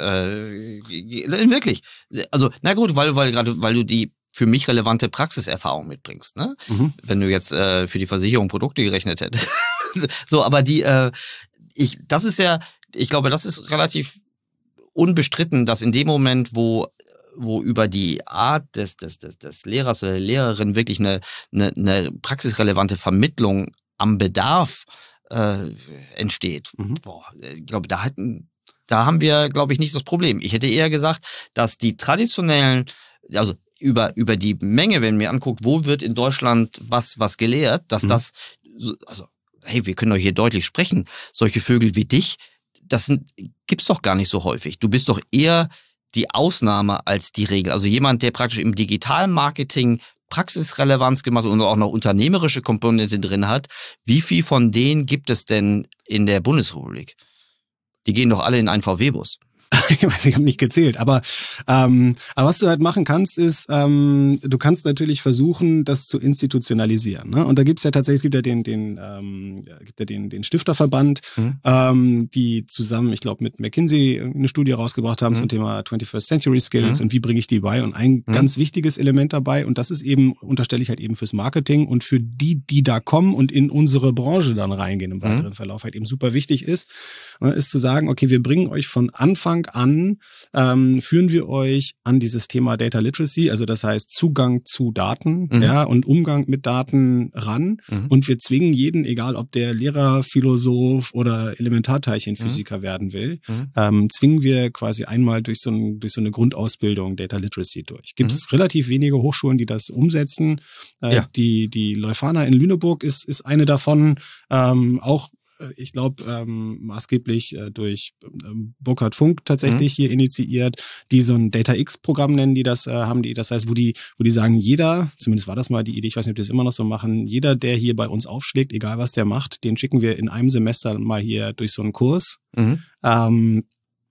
gerne, äh, wirklich. Also, na gut, weil, weil gerade, weil du die für mich relevante Praxiserfahrung mitbringst, ne? Mhm. Wenn du jetzt äh, für die Versicherung Produkte gerechnet hättest. So, aber die, äh, ich, das ist ja, ich glaube, das ist relativ unbestritten, dass in dem Moment, wo wo über die Art des, des, des, des Lehrers oder der Lehrerin wirklich eine, eine, eine praxisrelevante Vermittlung am Bedarf äh, entsteht. Mhm. Boah, ich glaube, da hatten, da haben wir, glaube ich, nicht das Problem. Ich hätte eher gesagt, dass die traditionellen, also über, über die Menge, wenn man mir anguckt, wo wird in Deutschland was, was gelehrt, dass mhm. das, also, hey, wir können doch hier deutlich sprechen, solche Vögel wie dich, das sind, gibt's doch gar nicht so häufig. Du bist doch eher die Ausnahme als die Regel. Also jemand, der praktisch im Digitalmarketing Praxisrelevanz gemacht und auch noch unternehmerische Komponente drin hat. Wie viel von denen gibt es denn in der Bundesrepublik? Die gehen doch alle in einen V W-Bus. Ich weiß, ich habe nicht gezählt, aber ähm, aber was du halt machen kannst, ist, ähm, du kannst natürlich versuchen, das zu institutionalisieren. Ne? Und da gibt's ja tatsächlich, es gibt ja den den ähm, gibt ja den den Stifterverband, mhm. ähm, die zusammen, ich glaube, mit McKinsey eine Studie rausgebracht haben mhm. zum Thema twenty-first Century Skills mhm. und wie bringe ich die bei. Und ein mhm. ganz wichtiges Element dabei, und das ist eben, unterstelle ich halt eben fürs Marketing und für die, die da kommen und in unsere Branche dann reingehen im weiteren mhm. Verlauf, halt eben super wichtig ist, ist zu sagen, okay, wir bringen euch von Anfang an, ähm, führen wir euch an dieses Thema Data Literacy, also das heißt Zugang zu Daten, mhm. ja, und Umgang mit Daten ran. Mhm. Und wir zwingen jeden, egal ob der Lehrer, Philosoph oder Elementarteilchenphysiker mhm. werden will, mhm. ähm, zwingen wir quasi einmal durch so, ein, durch so eine Grundausbildung Data Literacy durch. Gibt es mhm. relativ wenige Hochschulen, die das umsetzen. Äh, ja. Die die Leuphana in Lüneburg ist ist eine davon, ähm, auch ich glaube, ähm, maßgeblich äh, durch ähm, Burkhard Funk tatsächlich mhm. hier initiiert, die so ein Data X-Programm nennen, die das äh, haben, die das heißt, wo die, wo die sagen, jeder, zumindest war das mal die Idee, ich weiß nicht, ob die das immer noch so machen, jeder, der hier bei uns aufschlägt, egal was der macht, den schicken wir in einem Semester mal hier durch so einen Kurs. Mhm. Ähm,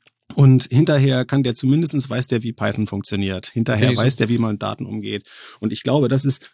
Und hinterher kann der zumindestens weiß der, wie Python funktioniert. Hinterher weiß der, wie man mit Daten umgeht. Und ich glaube, das ist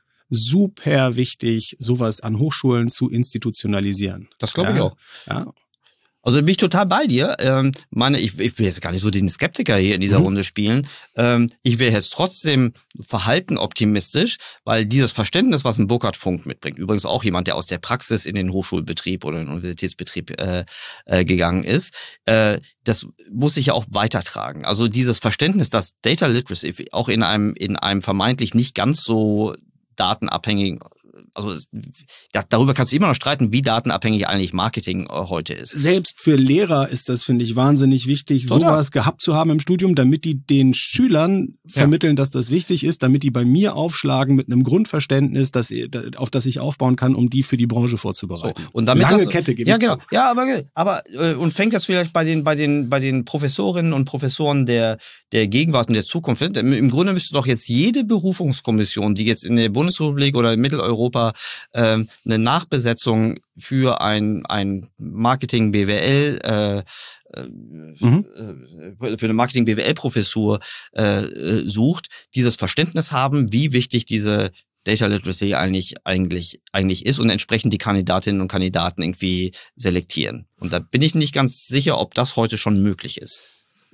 super wichtig, sowas an Hochschulen zu institutionalisieren. Das glaube ja. ich auch. Ja. Also bin ich total bei dir. Ähm, meine, ich, ich will jetzt gar nicht so den Skeptiker hier in dieser mhm. Runde spielen. Ähm, ich wäre jetzt trotzdem verhalten optimistisch, weil dieses Verständnis, was ein Burkhard Funk mitbringt, übrigens auch jemand, der aus der Praxis in den Hochschulbetrieb oder den Universitätsbetrieb äh, äh, gegangen ist, äh, das muss sich ja auch weitertragen. Also dieses Verständnis, dass Data Literacy auch in einem in einem vermeintlich nicht ganz so datenabhängigen, also das, darüber kannst du immer noch streiten, wie datenabhängig eigentlich Marketing heute ist. Selbst für Lehrer ist das, finde ich, wahnsinnig wichtig, Total. sowas gehabt zu haben im Studium, damit die den Schülern vermitteln, ja. dass das wichtig ist, damit die bei mir aufschlagen mit einem Grundverständnis, dass, auf das ich aufbauen kann, um die für die Branche vorzubereiten. So, und damit Lange das, Kette gibt ja, es. Genau. Ja, aber, aber und fängt das vielleicht bei den, bei den, bei den Professorinnen und Professoren der, der Gegenwart und der Zukunft. Im Grunde müsste doch jetzt jede Berufungskommission, die jetzt in der Bundesrepublik oder in Mitteleuropa eine Nachbesetzung für ein ein Marketing B W L äh, mhm. für eine Marketing B W L Professur äh, sucht, dieses Verständnis haben, wie wichtig diese Data Literacy eigentlich eigentlich eigentlich ist und entsprechend die Kandidatinnen und Kandidaten irgendwie selektieren. Und da bin ich nicht ganz sicher, ob das heute schon möglich ist.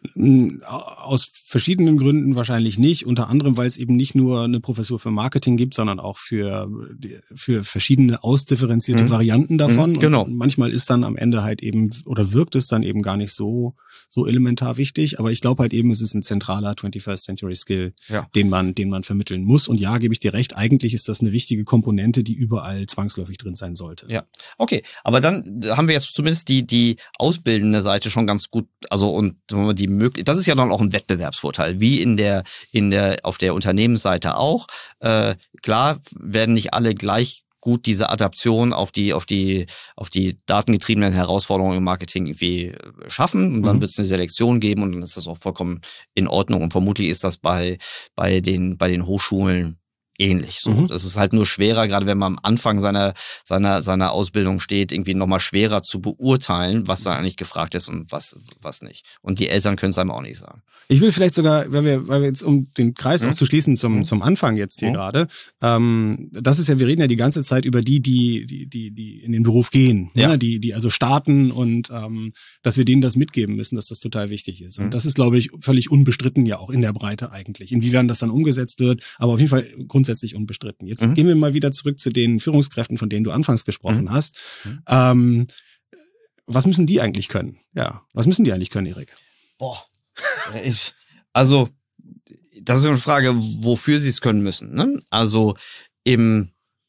Aus verschiedenen Gründen wahrscheinlich nicht. Unter anderem, weil es eben nicht nur eine Professur für Marketing gibt, sondern auch für, für verschiedene ausdifferenzierte mhm. Varianten davon. Mhm, genau. Und manchmal ist dann am Ende halt eben, oder wirkt es dann eben gar nicht so, so elementar wichtig. Aber ich glaube halt eben, es ist ein zentraler twenty-first Century Skill, ja. den man, den man vermitteln muss. Und ja, gebe ich dir recht, eigentlich ist das eine wichtige Komponente, die überall zwangsläufig drin sein sollte. Ja, okay. Aber dann haben wir jetzt zumindest die, die ausbildende Seite schon ganz gut, also und die möglich, das ist ja dann auch ein Wettbewerbsvorteil, wie in der, in der, auf der Unternehmensseite auch. Äh, klar werden nicht alle gleich gut diese Adaption auf die, auf die, auf die datengetriebenen Herausforderungen im Marketing irgendwie schaffen. Und dann mhm. wird es eine Selektion geben und dann ist das auch vollkommen in Ordnung. Und vermutlich ist das bei, bei den, bei den Hochschulen ähnlich. So, mhm. das ist halt nur schwerer, gerade wenn man am Anfang seiner seiner seiner Ausbildung steht, irgendwie nochmal schwerer zu beurteilen, was da eigentlich gefragt ist und was was nicht. Und die Eltern können es einem auch nicht sagen. Ich will vielleicht sogar, weil wir, weil wir jetzt um den Kreis mhm. auch zu schließen zum mhm. zum Anfang jetzt hier mhm. gerade, ähm, das ist ja, wir reden ja die ganze Zeit über die, die die die die in den Beruf gehen, ja. ne? die die also starten und ähm, dass wir denen das mitgeben müssen, dass das total wichtig ist. Und mhm. das ist, glaube ich, völlig unbestritten ja auch in der Breite eigentlich. Inwiefern das dann umgesetzt wird, aber auf jeden Fall grundsätzlich unbestritten. Jetzt mhm. gehen wir mal wieder zurück zu den Führungskräften, von denen du anfangs gesprochen mhm. hast. Mhm. Ähm, was müssen die eigentlich können? Ja, was müssen die eigentlich können, Erik? Boah, ich, also das ist eine Frage, wofür sie es können müssen. Ne? Also im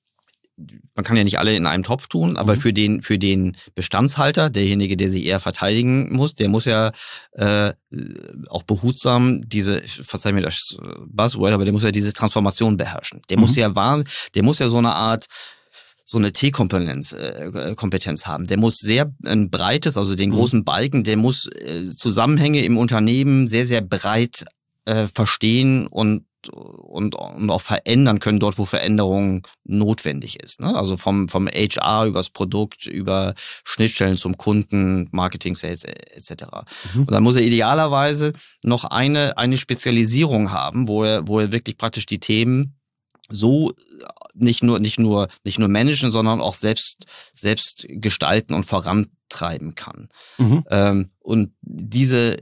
man kann ja nicht alle in einem Topf tun, aber mhm. für den für den Bestandshalter, derjenige, der sich eher verteidigen muss, der muss ja äh, auch behutsam diese, verzeih mir das Buzzword, aber der muss ja diese Transformation beherrschen. Der mhm. muss ja wahr, der muss ja so eine Art so eine T-Kompetenz äh, Kompetenz haben. Der muss sehr ein breites, also den großen Balken, der muss äh, Zusammenhänge im Unternehmen sehr sehr breit äh, verstehen und Und, und auch verändern können dort, wo Veränderung notwendig ist. Ne? Also vom, vom H R übers Produkt, über Schnittstellen zum Kunden, Marketing, Sales et cetera. Mhm. Und dann muss er idealerweise noch eine, eine Spezialisierung haben, wo er, wo er wirklich praktisch die Themen so nicht nur, nicht nur, nicht nur managen, sondern auch selbst, selbst gestalten und vorantreiben kann. Mhm. Ähm, und diese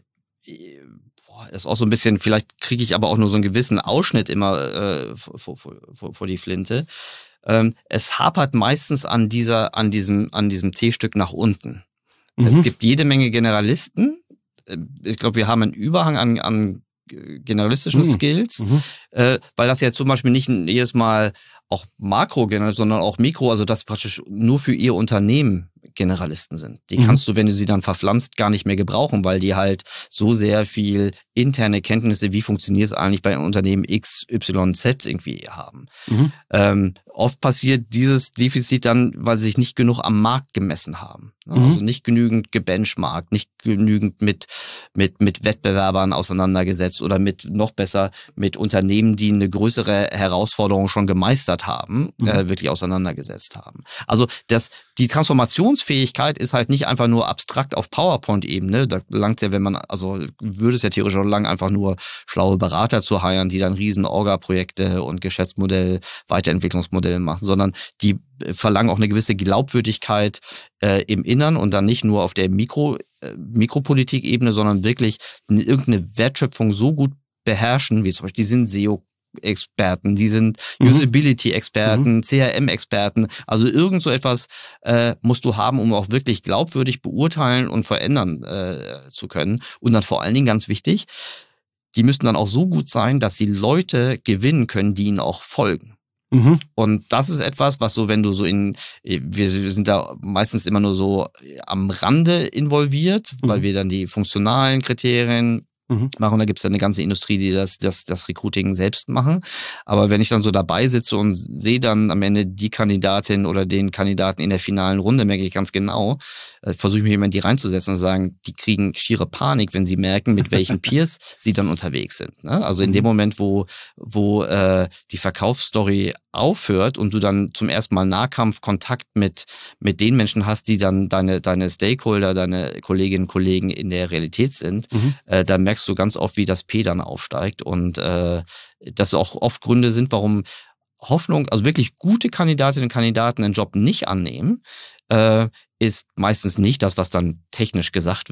ist auch so ein bisschen, vielleicht kriege ich aber auch nur so einen gewissen Ausschnitt immer äh, vor, vor, vor die Flinte. Ähm, es hapert meistens an dieser, an diesem, an diesem T-Stück nach unten. Mhm. Es gibt jede Menge Generalisten. Ich glaube, wir haben einen Überhang an, an generalistischen mhm. Skills, mhm. Äh, weil das ja zum Beispiel nicht jedes Mal auch Makro, sondern auch Mikro, also das praktisch nur für ihr Unternehmen Generalisten sind. Die mhm. kannst du, wenn du sie dann verpflanzt, gar nicht mehr gebrauchen, weil die halt so sehr viel interne Kenntnisse, wie funktioniert es eigentlich bei Unternehmen X, Y, Z irgendwie haben. Mhm. Ähm, oft passiert dieses Defizit dann, weil sie sich nicht genug am Markt gemessen haben. Mhm. Also nicht genügend gebenchmarkt, nicht genügend mit, mit, mit Wettbewerbern auseinandergesetzt oder mit, noch besser, mit Unternehmen, die eine größere Herausforderung schon gemeistert haben, mhm. äh, wirklich auseinandergesetzt haben. Also das, die Transformationsfähigkeit ist halt nicht einfach nur abstrakt auf PowerPoint-Ebene. Da langt ja, wenn man, also würde es ja theoretisch auch lang, einfach nur schlaue Berater zu heiern, die dann riesen Orga-Projekte und Geschäftsmodell, Weiterentwicklungsmodelle machen, sondern die verlangen auch eine gewisse Glaubwürdigkeit äh, im Innern und dann nicht nur auf der Mikro, äh, Mikropolitik-Ebene, sondern wirklich irgendeine Wertschöpfung so gut beherrschen, wie zum Beispiel, die sind S E O Experten, die sind mhm. Usability-Experten, mhm. C R M-Experten. Also irgend so etwas äh, musst du haben, um auch wirklich glaubwürdig beurteilen und verändern äh, zu können. Und dann vor allen Dingen ganz wichtig, die müssten dann auch so gut sein, dass sie Leute gewinnen können, die ihnen auch folgen. Mhm. Und das ist etwas, was so, wenn du so in, wir sind da meistens immer nur so am Rande involviert, mhm. weil wir dann die funktionalen Kriterien machen. Da gibt es dann eine ganze Industrie, die das, das, das Recruiting selbst machen. Aber wenn ich dann so dabei sitze und sehe dann am Ende die Kandidatin oder den Kandidaten in der finalen Runde, merke ich ganz genau, äh, versuche ich mir jemand die reinzusetzen und sagen, die kriegen schiere Panik, wenn sie merken, mit welchen Peers sie dann unterwegs sind. Ne? Also in dem Moment, wo, wo äh, die Verkaufsstory aufhört und du dann zum ersten Mal Nahkampfkontakt mit, mit den Menschen hast, die dann deine, deine Stakeholder, deine Kolleginnen und Kollegen in der Realität sind, mhm. äh, dann merkst du ganz oft, wie das P dann aufsteigt und äh, dass auch oft Gründe sind, warum Hoffnung, also wirklich gute Kandidatinnen und Kandidaten einen Job nicht annehmen, äh, ist meistens nicht das, was dann technisch gesagt wird,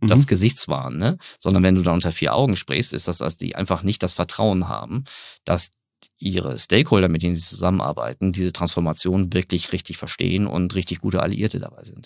das Mhm. Gesichtswahn, ne? Sondern wenn du da unter vier Augen sprichst, ist das, dass die einfach nicht das Vertrauen haben, dass ihre Stakeholder, mit denen sie zusammenarbeiten, diese Transformation wirklich richtig verstehen und richtig gute Alliierte dabei sind.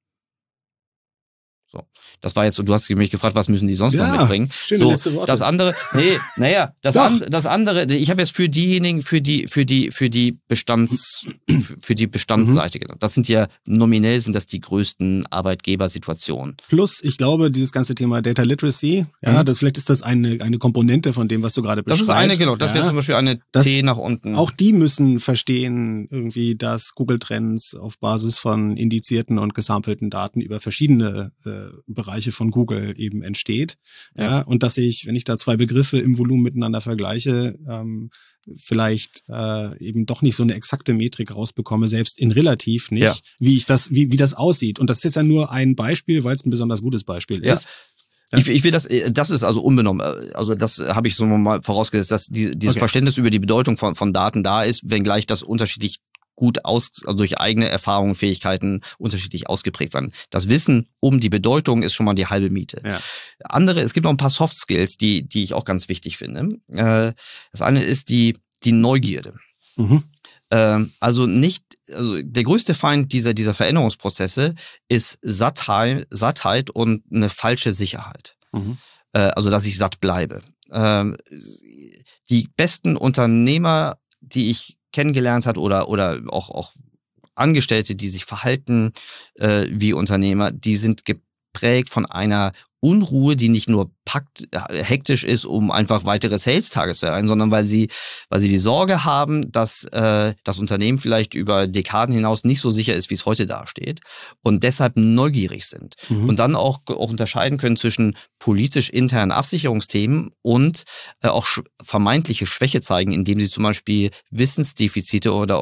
So, das war jetzt so, du hast mich gefragt, was müssen die sonst Ja, noch mitbringen? schöne So, letzte Worte. das andere, nee, naja, das, Doch. an, das andere, ich habe jetzt für diejenigen, für die, für die, für die Bestands, für die Bestandsseite genannt. Das sind ja, nominell sind das die größten Arbeitgebersituationen. Plus, ich glaube, dieses ganze Thema Data Literacy, ja, Mhm. das vielleicht ist das eine, eine Komponente von dem, was du gerade Das beschreibst. ist eine, genau, das ja. wäre zum Beispiel eine Das- T nach unten. Auch die müssen verstehen, irgendwie, dass Google Trends auf Basis von indizierten und gesampelten Daten über verschiedene äh, Bereiche von Google eben entsteht. Ja. Ja. Und dass ich, wenn ich da zwei Begriffe im Volumen miteinander vergleiche, ähm, vielleicht äh, eben doch nicht so eine exakte Metrik rausbekomme, selbst in relativ nicht, Ja. wie ich das, wie, wie das aussieht. Und das ist jetzt ja nur ein Beispiel, weil es ein besonders gutes Beispiel Ja. ist. Ich, ich will das, das ist also unbenommen, also das habe ich so mal vorausgesetzt, dass die, dieses Okay. Verständnis über die Bedeutung von, von Daten da ist, wenngleich das unterschiedlich gut aus, also durch eigene Erfahrungen, Fähigkeiten unterschiedlich ausgeprägt sein. Das Wissen um die Bedeutung ist schon mal die halbe Miete. Ja. Andere, es gibt noch ein paar Soft Skills, die, die ich auch ganz wichtig finde. Äh, Das eine ist die, die Neugierde. Mhm. Ähm, Also nicht, also der größte Feind dieser, dieser Veränderungsprozesse ist Sattheit, Sattheit und eine falsche Sicherheit. Mhm. Äh, Also, dass ich satt bleibe. Ähm, Die besten Unternehmer, die ich kennengelernt hat oder, oder auch, auch Angestellte, die sich verhalten äh, wie Unternehmer, die sind geprägt von einer Unruhe, die nicht nur packt, äh, hektisch ist, um einfach weitere Sales-Tage zu erreichen, sondern weil sie, weil sie die Sorge haben, dass äh, das Unternehmen vielleicht über Dekaden hinaus nicht so sicher ist, wie es heute dasteht und deshalb neugierig sind. Mhm. Und dann auch, auch unterscheiden können zwischen politisch internen Absicherungsthemen und äh, auch sch vermeintliche Schwäche zeigen, indem sie zum Beispiel Wissensdefizite oder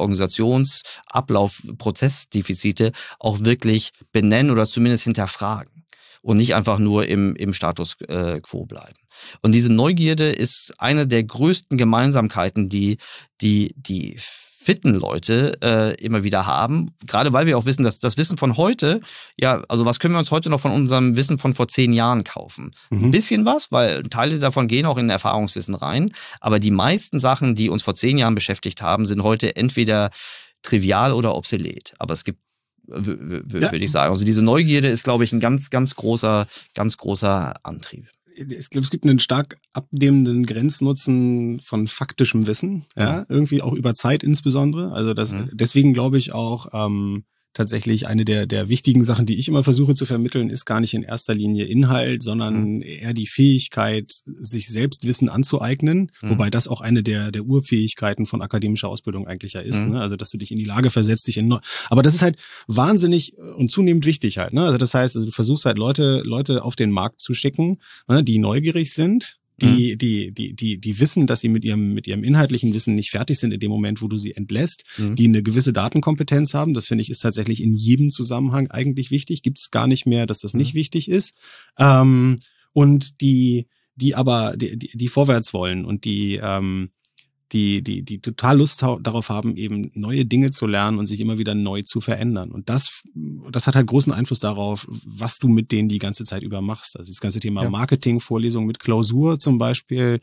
Organisationsablauf-Prozessdefizite auch wirklich benennen oder zumindest hinterfragen. Und nicht einfach nur im, im Status äh, quo bleiben. Und diese Neugierde ist eine der größten Gemeinsamkeiten, die die, die fitten Leute äh, immer wieder haben. Gerade weil wir auch wissen, dass das Wissen von heute, ja, also was können wir uns heute noch von unserem Wissen von vor zehn Jahren kaufen? Mhm. Ein bisschen was, weil Teile davon gehen auch in Erfahrungswissen rein. Aber die meisten Sachen, die uns vor zehn Jahren beschäftigt haben, sind heute entweder trivial oder obsolet. Aber es gibt W- w- Ja. würde ich sagen. Also diese Neugierde ist, glaube ich, ein ganz, ganz großer, ganz großer Antrieb. Ich glaube, es gibt einen stark abnehmenden Grenznutzen von faktischem Wissen, ja, irgendwie auch über Zeit insbesondere. Also das, Mhm. deswegen glaube ich auch, ähm, tatsächlich eine der, der wichtigen Sachen, die ich immer versuche zu vermitteln, ist gar nicht in erster Linie Inhalt, sondern Mhm. eher die Fähigkeit, sich selbst Wissen anzueignen, Mhm. wobei das auch eine der, der Urfähigkeiten von akademischer Ausbildung eigentlich ja ist, Mhm. ne? Also, dass du dich in die Lage versetzt, dich in neu, aber das ist halt wahnsinnig und zunehmend wichtig halt, ne? Also, das heißt, also du versuchst halt Leute, Leute auf den Markt zu schicken, ne, die neugierig sind, die, die, die, die, die wissen, dass sie mit ihrem, mit ihrem inhaltlichen Wissen nicht fertig sind in dem Moment, wo du sie entlässt, Mhm. die eine gewisse Datenkompetenz haben. Das finde ich ist tatsächlich in jedem Zusammenhang eigentlich wichtig. Gibt es gar nicht mehr, dass das nicht Mhm. wichtig ist. Ähm, und die, die aber, die, die, die vorwärts wollen und die, ähm, die, die, die total Lust hau- darauf haben, eben neue Dinge zu lernen und sich immer wieder neu zu verändern. Und das, das hat halt großen Einfluss darauf, was du mit denen die ganze Zeit über machst. Also das ganze Thema Ja. Marketing, Vorlesungen mit Klausur zum Beispiel,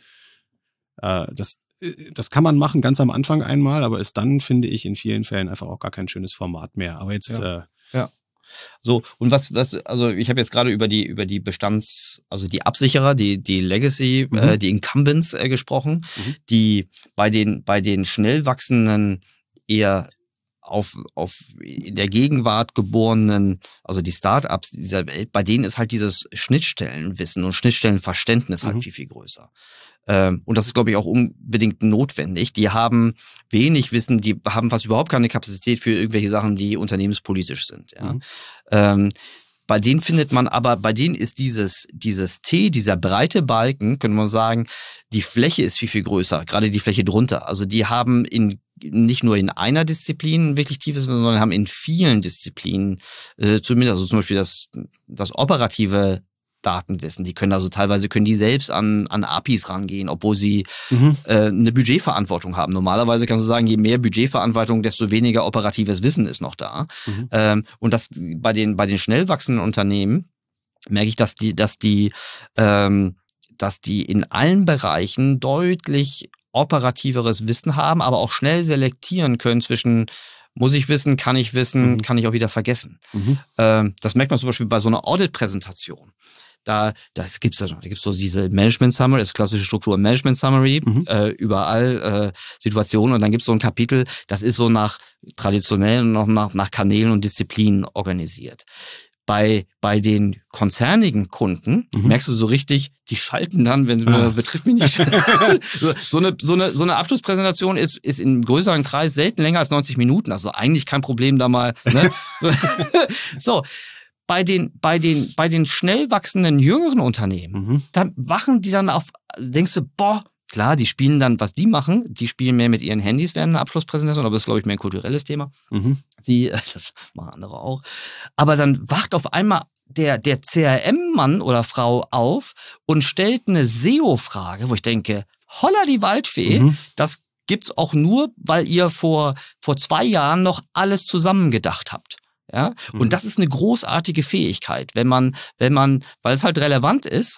äh, das, äh, das kann man machen ganz am Anfang einmal, aber ist dann, finde ich, in vielen Fällen einfach auch gar kein schönes Format mehr. Aber jetzt, Ja. äh, So, und was, was, also ich habe jetzt gerade über die, über die Bestands, also die Absicherer, die, die Legacy, Mhm. äh, die Incumbents äh, gesprochen, Mhm. die bei den, bei den schnell wachsenden eher auf, auf in der Gegenwart geborenen, also die Startups dieser Welt, bei denen ist halt dieses Schnittstellenwissen und Schnittstellenverständnis halt Mhm. viel, viel größer. Ähm, und das ist, glaube ich, auch unbedingt notwendig. Die haben wenig Wissen, die haben fast überhaupt keine Kapazität für irgendwelche Sachen, die unternehmenspolitisch sind. Ja. Mhm. Ähm, bei denen findet man aber, bei denen ist dieses, dieses T, dieser breite Balken, könnte man sagen, die Fläche ist viel, viel größer, gerade die Fläche drunter. Also die haben in nicht nur in einer Disziplin wirklich tiefes Wissen, sondern haben in vielen Disziplinen, äh, zumindest, also zum Beispiel das, das operative Datenwissen. Die können also teilweise können die selbst an, an A P Is rangehen, obwohl sie mhm. äh, eine Budgetverantwortung haben. Normalerweise kannst du sagen, je mehr Budgetverantwortung, desto weniger operatives Wissen ist noch da. Mhm. Ähm, und das bei den, bei den schnell wachsenden Unternehmen merke ich, dass die, dass die, ähm, dass die in allen Bereichen deutlich operativeres Wissen haben, aber auch schnell selektieren können zwischen muss ich wissen, kann ich wissen, mhm. kann ich auch wieder vergessen. Mhm. Ähm, das merkt man zum Beispiel bei so einer Audit-Präsentation. Da, das gibt's da, da gibt's so diese Management Summary, das klassische Struktur Management Summary, mhm. äh, überall äh, Situationen und dann gibt's so ein Kapitel, das ist so nach traditionell und noch nach, nach Kanälen und Disziplinen organisiert. Bei, bei den konzernigen Kunden mhm. merkst du so richtig, die schalten dann, wenn ah. betrifft mich nicht. so eine, so eine, so eine Abschlusspräsentation ist, ist im größeren Kreis selten länger als neunzig Minuten. Also eigentlich kein Problem da mal, ne? so. so. Bei den, bei den, bei den schnell wachsenden jüngeren Unternehmen, mhm. da wachen die dann auf, denkst du, boah, klar, die spielen dann, was die machen, die spielen mehr mit ihren Handys während einer Abschlusspräsentation, aber das ist, glaube ich, mehr ein kulturelles Thema. Mhm. Die, das machen andere auch. Aber dann wacht auf einmal der, der C R M-Mann oder Frau auf und stellt eine S E O-Frage, wo ich denke, holla die Waldfee, mhm. das gibt's auch nur, weil ihr vor, vor zwei Jahren noch alles zusammengedacht habt. Ja, mhm. und das ist eine großartige Fähigkeit, wenn man, wenn man, weil es halt relevant ist,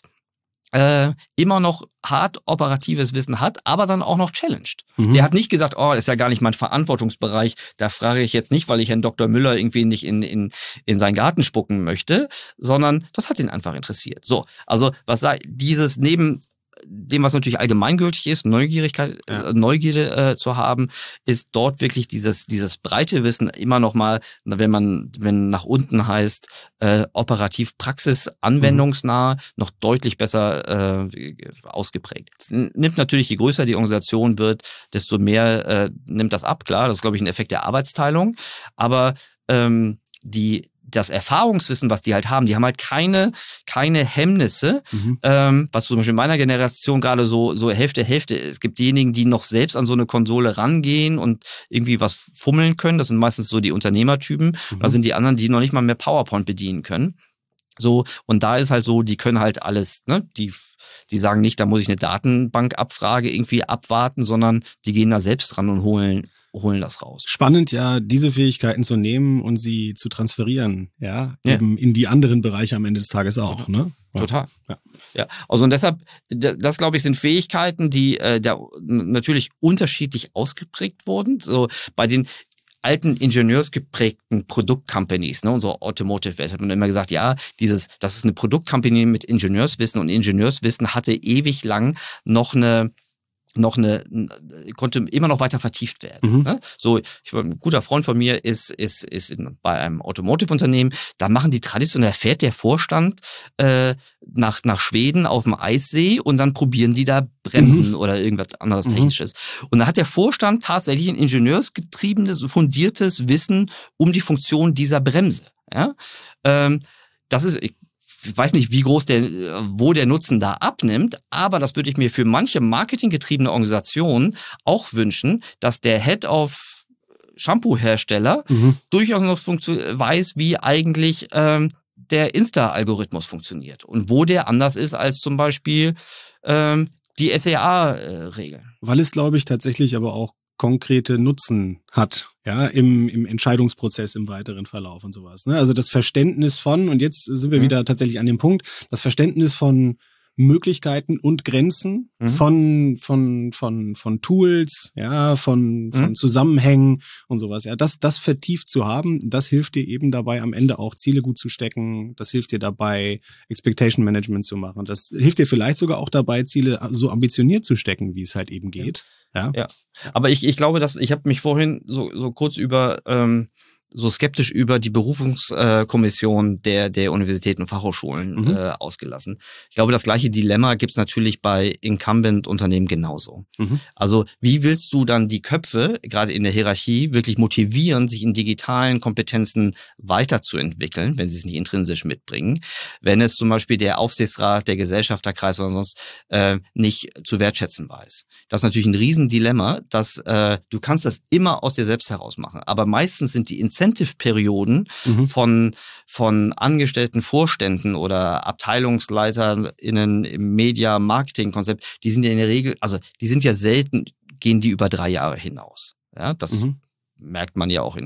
äh, immer noch hart operatives Wissen hat, aber dann auch noch challenged. Mhm. Der hat nicht gesagt, oh, das ist ja gar nicht mein Verantwortungsbereich, da frage ich jetzt nicht, weil ich Herrn Doktor Müller irgendwie nicht in, in, in seinen Garten spucken möchte, sondern das hat ihn einfach interessiert. So, also was sei dieses neben dem, was natürlich allgemeingültig ist, Neugierigkeit, ja. Neugierde äh, zu haben, ist dort wirklich dieses dieses breite Wissen immer noch mal, wenn man wenn nach unten heißt äh, operativ Praxis anwendungsnah, mhm. noch deutlich besser äh, ausgeprägt. Nimmt natürlich, je größer die Organisation wird, desto mehr äh, nimmt das ab. Klar, das ist, glaube ich, ein Effekt der Arbeitsteilung, aber ähm, die das Erfahrungswissen, was die halt haben, die haben halt keine keine Hemmnisse, mhm. ähm, was zum Beispiel in meiner Generation gerade so so Hälfte Hälfte ist. Es gibt diejenigen, die noch selbst an so eine Konsole rangehen und irgendwie was fummeln können. Das sind meistens so die Unternehmertypen. Mhm. Da sind die anderen, die noch nicht mal mehr PowerPoint bedienen können. So, und da ist halt so, die können halt alles, ne, die die sagen nicht, da muss ich eine Datenbankabfrage irgendwie abwarten, sondern die gehen da selbst ran und holen holen das raus. Spannend, ja, diese Fähigkeiten zu nehmen und sie zu transferieren, ja, ja. eben in die anderen Bereiche am Ende des Tages auch, ne? Ja. Total. Ja. ja. Also und deshalb, das glaube ich, sind Fähigkeiten, die äh, da natürlich unterschiedlich ausgeprägt wurden. So bei den alten ingenieursgeprägten Produktcompanies, ne, unsere Automotive-Welt hat man immer gesagt, ja, dieses, das ist eine Produktcompany mit Ingenieurswissen und Ingenieurswissen hatte ewig lang noch eine noch eine, konnte immer noch weiter vertieft werden. Mhm. Ne? So, ich, ein guter Freund von mir ist, ist, ist in, bei einem Automotive-Unternehmen, da machen die traditionell, fährt der Vorstand äh, nach, nach Schweden auf dem Eissee und dann probieren die da Bremsen mhm. oder irgendwas anderes mhm. Technisches. Und da hat der Vorstand tatsächlich ein ingenieursgetriebenes, fundiertes Wissen um die Funktion dieser Bremse. Ja? Ähm, das ist, ich, Ich weiß nicht, wie groß der, wo der Nutzen da abnimmt, aber das würde ich mir für manche marketinggetriebene Organisationen auch wünschen, dass der Head of Shampoo-Hersteller mhm. durchaus noch weiß, wie eigentlich ähm, der Insta-Algorithmus funktioniert und wo der anders ist als zum Beispiel ähm, die S E A-Regeln. Weil es, glaube ich, tatsächlich aber auch konkrete Nutzen hat, ja, im, im Entscheidungsprozess im weiteren Verlauf und sowas. Ne? Also das Verständnis von, und jetzt sind wir mhm. wieder tatsächlich an dem Punkt, das Verständnis von Möglichkeiten und Grenzen mhm. von von von von Tools, ja, von von mhm. Zusammenhängen und sowas. Ja, das das vertieft zu haben, das hilft dir eben dabei, am Ende auch Ziele gut zu stecken. Das hilft dir dabei, Expectation Management zu machen. Das hilft dir vielleicht sogar auch dabei, Ziele so ambitioniert zu stecken, wie es halt eben geht. Ja, ja. Aber ich ich glaube, dass ich habe mich vorhin so so kurz über ähm, so skeptisch über die Berufungskommission der der Universitäten und Fachhochschulen mhm. äh, ausgelassen. Ich glaube, das gleiche Dilemma gibt's natürlich bei Incumbent-Unternehmen genauso. Mhm. Also wie willst du dann die Köpfe, gerade in der Hierarchie, wirklich motivieren, sich in digitalen Kompetenzen weiterzuentwickeln, wenn sie es nicht intrinsisch mitbringen, wenn es zum Beispiel der Aufsichtsrat, der Gesellschafterkreis oder sonst äh, nicht zu wertschätzen weiß. Das ist natürlich ein Riesendilemma, dass äh, du kannst das immer aus dir selbst heraus machen, aber meistens sind die Incentive-Perioden mhm. von, von angestellten Vorständen oder AbteilungsleiterInnen im Media-Marketing-Konzept, die sind ja in der Regel, also die sind ja selten, gehen die über drei Jahre hinaus. Ja, das mhm. merkt man ja auch in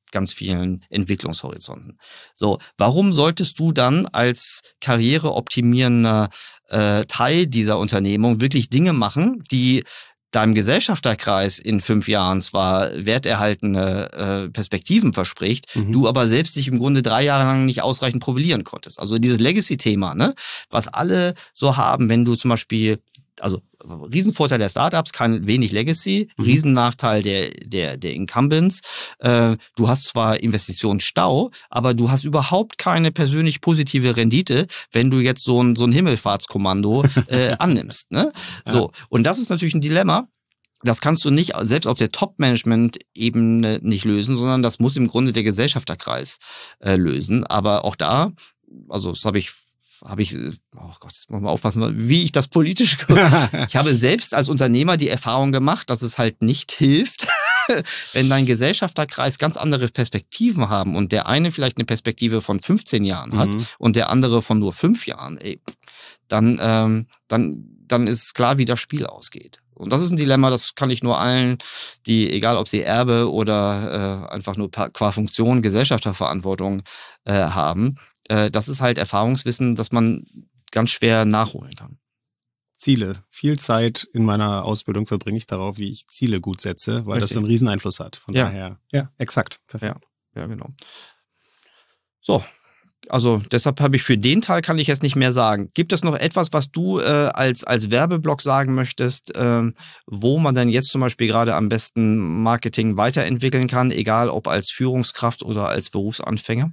ganz vielen Entwicklungshorizonten. So, warum solltest du dann als karriereoptimierender äh, Teil dieser Unternehmung wirklich Dinge machen, die deinem Gesellschafterkreis in fünf Jahren zwar werterhaltende äh, Perspektiven verspricht, mhm. du aber selbst dich im Grunde drei Jahre lang nicht ausreichend profilieren konntest. Also dieses Legacy-Thema, ne, was alle so haben, wenn du zum Beispiel, also Riesenvorteil der Startups, kein wenig Legacy, mhm. Riesennachteil der der der Incumbents. Äh, du hast zwar Investitionsstau, aber du hast überhaupt keine persönlich positive Rendite, wenn du jetzt so ein so ein Himmelfahrtskommando äh, annimmst. Ne? Ja. So, und das ist natürlich ein Dilemma. Das kannst du nicht selbst auf der Top-Management-Ebene nicht lösen, sondern das muss im Grunde der Gesellschafterkreis äh, lösen. Aber auch da, also das habe ich habe ich, oh Gott, jetzt muss man aufpassen, wie ich das politisch, ich habe selbst als Unternehmer die Erfahrung gemacht, dass es halt nicht hilft, wenn dein Gesellschafterkreis ganz andere Perspektiven haben und der eine vielleicht eine Perspektive von fünfzehn Jahren hat mhm. und der andere von nur fünf Jahren, ey, dann, ähm, dann, dann ist klar, wie das Spiel ausgeht. Und das ist ein Dilemma, das kann ich nur allen, die, egal ob sie Erbe oder äh, einfach nur qua Funktion Gesellschafterverantwortung äh, haben, äh, das ist halt Erfahrungswissen, das man ganz schwer nachholen kann. Ziele. Viel Zeit in meiner Ausbildung verbringe ich darauf, wie ich Ziele gut setze, weil Richtig. Das so einen riesen Einfluss hat. Von ja. daher, ja, exakt. Perfekt. Ja, ja, genau. So. Also deshalb habe ich für den Teil kann ich jetzt nicht mehr sagen. Gibt es noch etwas, was du äh, als, als Werbeblock sagen möchtest, ähm, wo man denn jetzt zum Beispiel gerade am besten Marketing weiterentwickeln kann, egal ob als Führungskraft oder als Berufsanfänger?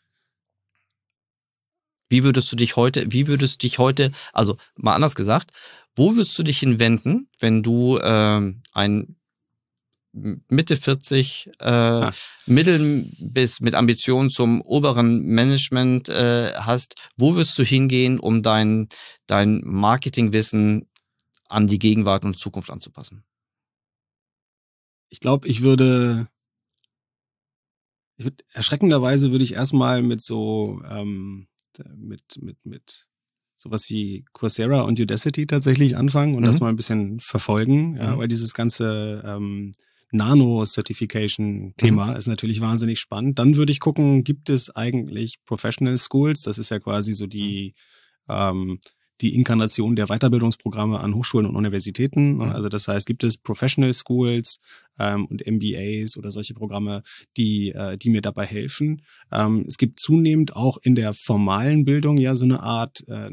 Wie würdest du dich heute, wie würdest du dich heute, also mal anders gesagt, wo würdest du dich hinwenden, wenn du ähm, ein Mitte vierzig, äh, ah. Mittel bis mit Ambitionen zum oberen Management äh, hast, wo wirst du hingehen, um dein, dein Marketingwissen an die Gegenwart und Zukunft anzupassen? Ich glaube, ich würde, ich würde, erschreckenderweise würde ich erstmal mit so, ähm, mit, mit, mit sowas wie Coursera und Udacity tatsächlich anfangen und mhm. das mal ein bisschen verfolgen, ja, mhm. weil dieses ganze, ähm, Nano-Certification-Thema mhm. ist natürlich wahnsinnig spannend. Dann würde ich gucken, gibt es eigentlich Professional Schools? Das ist ja quasi so die, ähm, die Inkarnation der Weiterbildungsprogramme an Hochschulen und Universitäten. Mhm. Also das heißt, gibt es Professional Schools ähm, und M B As oder solche Programme, die äh, die mir dabei helfen. Ähm, es gibt zunehmend auch in der formalen Bildung ja so eine Art äh,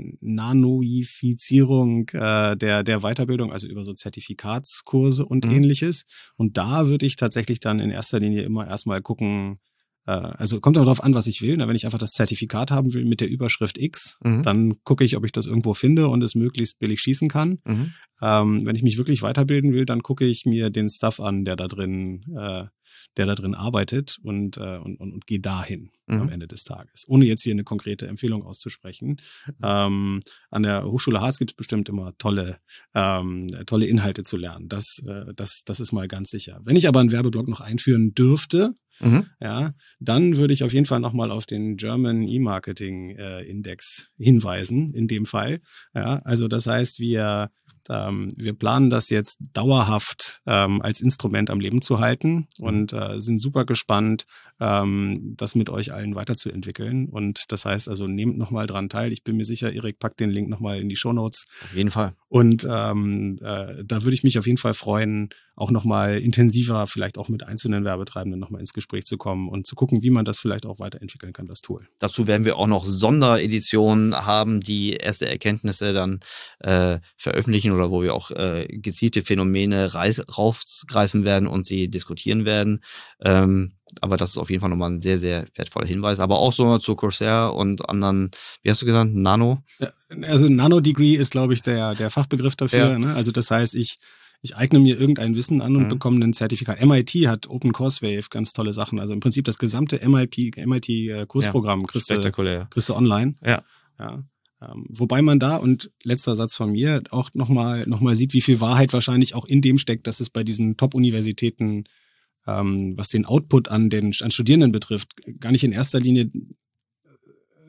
Nanoifizierung äh, der der Weiterbildung, also über so Zertifikatskurse und mhm. ähnliches. Und da würde ich tatsächlich dann in erster Linie immer erstmal gucken, also kommt auch darauf an, was ich will. Wenn ich einfach das Zertifikat haben will mit der Überschrift X, mhm. dann gucke ich, ob ich das irgendwo finde und es möglichst billig schießen kann. Mhm. Ähm, wenn ich mich wirklich weiterbilden will, dann gucke ich mir den Stuff an, der da drin, äh, der da drin arbeitet und, äh, und, und, und gehe dahin mhm. am Ende des Tages. Ohne jetzt hier eine konkrete Empfehlung auszusprechen. Ähm, an der Hochschule Harz gibt es bestimmt immer tolle, ähm, tolle Inhalte zu lernen. Das, äh, das, das ist mal ganz sicher. Wenn ich aber einen Werbeblock noch einführen dürfte, Mhm. ja, dann würde ich auf jeden Fall nochmal auf den German E-Marketing äh, Index hinweisen, in dem Fall. Ja, also das heißt, wir, ähm, wir planen das jetzt dauerhaft ähm, als Instrument am Leben zu halten und äh, sind super gespannt, ähm, das mit euch allen weiterzuentwickeln. Und das heißt also, nehmt nochmal dran teil. Ich bin mir sicher, Erik packt den Link nochmal in die Shownotes. Auf jeden Fall. Und ähm, äh, da würde ich mich auf jeden Fall freuen, auch nochmal intensiver, vielleicht auch mit einzelnen Werbetreibenden nochmal ins Gespräch zu kommen und zu gucken, wie man das vielleicht auch weiterentwickeln kann, das Tool. Dazu werden wir auch noch Sondereditionen haben, die erste Erkenntnisse dann äh, veröffentlichen oder wo wir auch äh, gezielte Phänomene reis- raufgreifen werden und sie diskutieren werden. Ähm, aber das ist auf jeden Fall nochmal ein sehr, sehr wertvoller Hinweis. Aber auch so zu Coursera und anderen, wie hast du gesagt, Nano? Also Nano-Degree ist, glaube ich, der, der Fachbegriff dafür. Ja. Ne? Also das heißt, ich Ich eigne mir irgendein Wissen an und mhm. bekomme ein Zertifikat. M I T hat Open Coursewave, ganz tolle Sachen. Also im Prinzip das gesamte M I T-Kursprogramm ja, kriegst, spektakulär. kriegst du online. Ja. ja. Ähm, wobei man da, und letzter Satz von mir, auch nochmal noch mal sieht, wie viel Wahrheit wahrscheinlich auch in dem steckt, dass es bei diesen Top-Universitäten, ähm, was den Output an den an Studierenden betrifft, gar nicht in erster Linie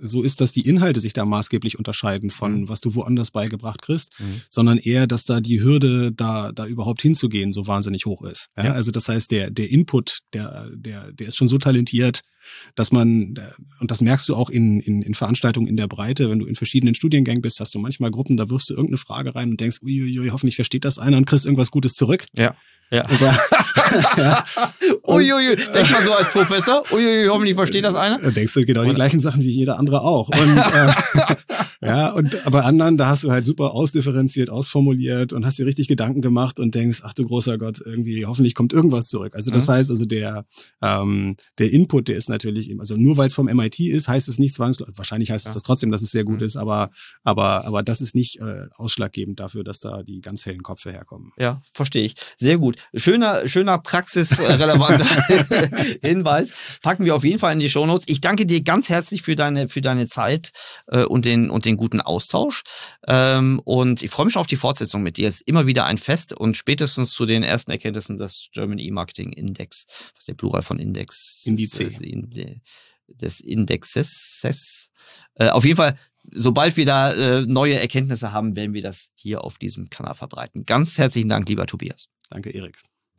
so ist, dass die Inhalte sich da maßgeblich unterscheiden von, mhm. was du woanders beigebracht kriegst, mhm. sondern eher, dass da die Hürde, da da überhaupt hinzugehen, so wahnsinnig hoch ist. Ja? Ja. Also das heißt, der der Input, der der der ist schon so talentiert, dass man, und das merkst du auch in, in, in Veranstaltungen in der Breite, wenn du in verschiedenen Studiengängen bist, hast du manchmal Gruppen, da wirfst du irgendeine Frage rein und denkst, uiuiui, hoffentlich versteht das einer und kriegst irgendwas Gutes zurück. Ja. Ja. ja. Uiuiui, denk mal so als Professor, uiuiui, hoffentlich versteht das einer. Da denkst du genau die gleichen Sachen wie jeder andere auch. Und, äh, ja, und bei anderen, da hast du halt super ausdifferenziert, ausformuliert und hast dir richtig Gedanken gemacht und denkst, ach du großer Gott, irgendwie, hoffentlich kommt irgendwas zurück. Also das mhm. heißt, also der, ähm, der Input, der ist natürlich, also nur weil es vom M I T ist, heißt es nicht zwangsläufig, wahrscheinlich heißt ja. es das trotzdem, dass es sehr gut mhm. ist, aber, aber, aber das ist nicht äh, ausschlaggebend dafür, dass da die ganz hellen Köpfe herkommen. Ja, verstehe ich. Sehr gut. Schöner, schöner praxisrelevanter Hinweis. Packen wir auf jeden Fall in die Shownotes. Ich danke dir ganz herzlich für deine, für deine Zeit äh, und den, und den guten Austausch. Ähm, und ich freue mich schon auf die Fortsetzung mit dir. Es ist immer wieder ein Fest und spätestens zu den ersten Erkenntnissen des German E-Marketing Index, was der Plural von Index Indice. Ist, äh, des Indexes. Äh, auf jeden Fall, sobald wir da äh, neue Erkenntnisse haben, werden wir das hier auf diesem Kanal verbreiten. Ganz herzlichen Dank, lieber Tobias. Danke, Erik.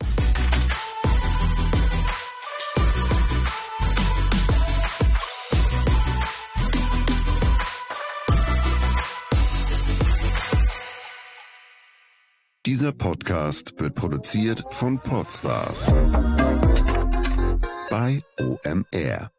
Dieser Podcast wird produziert von Podstars bei O M R.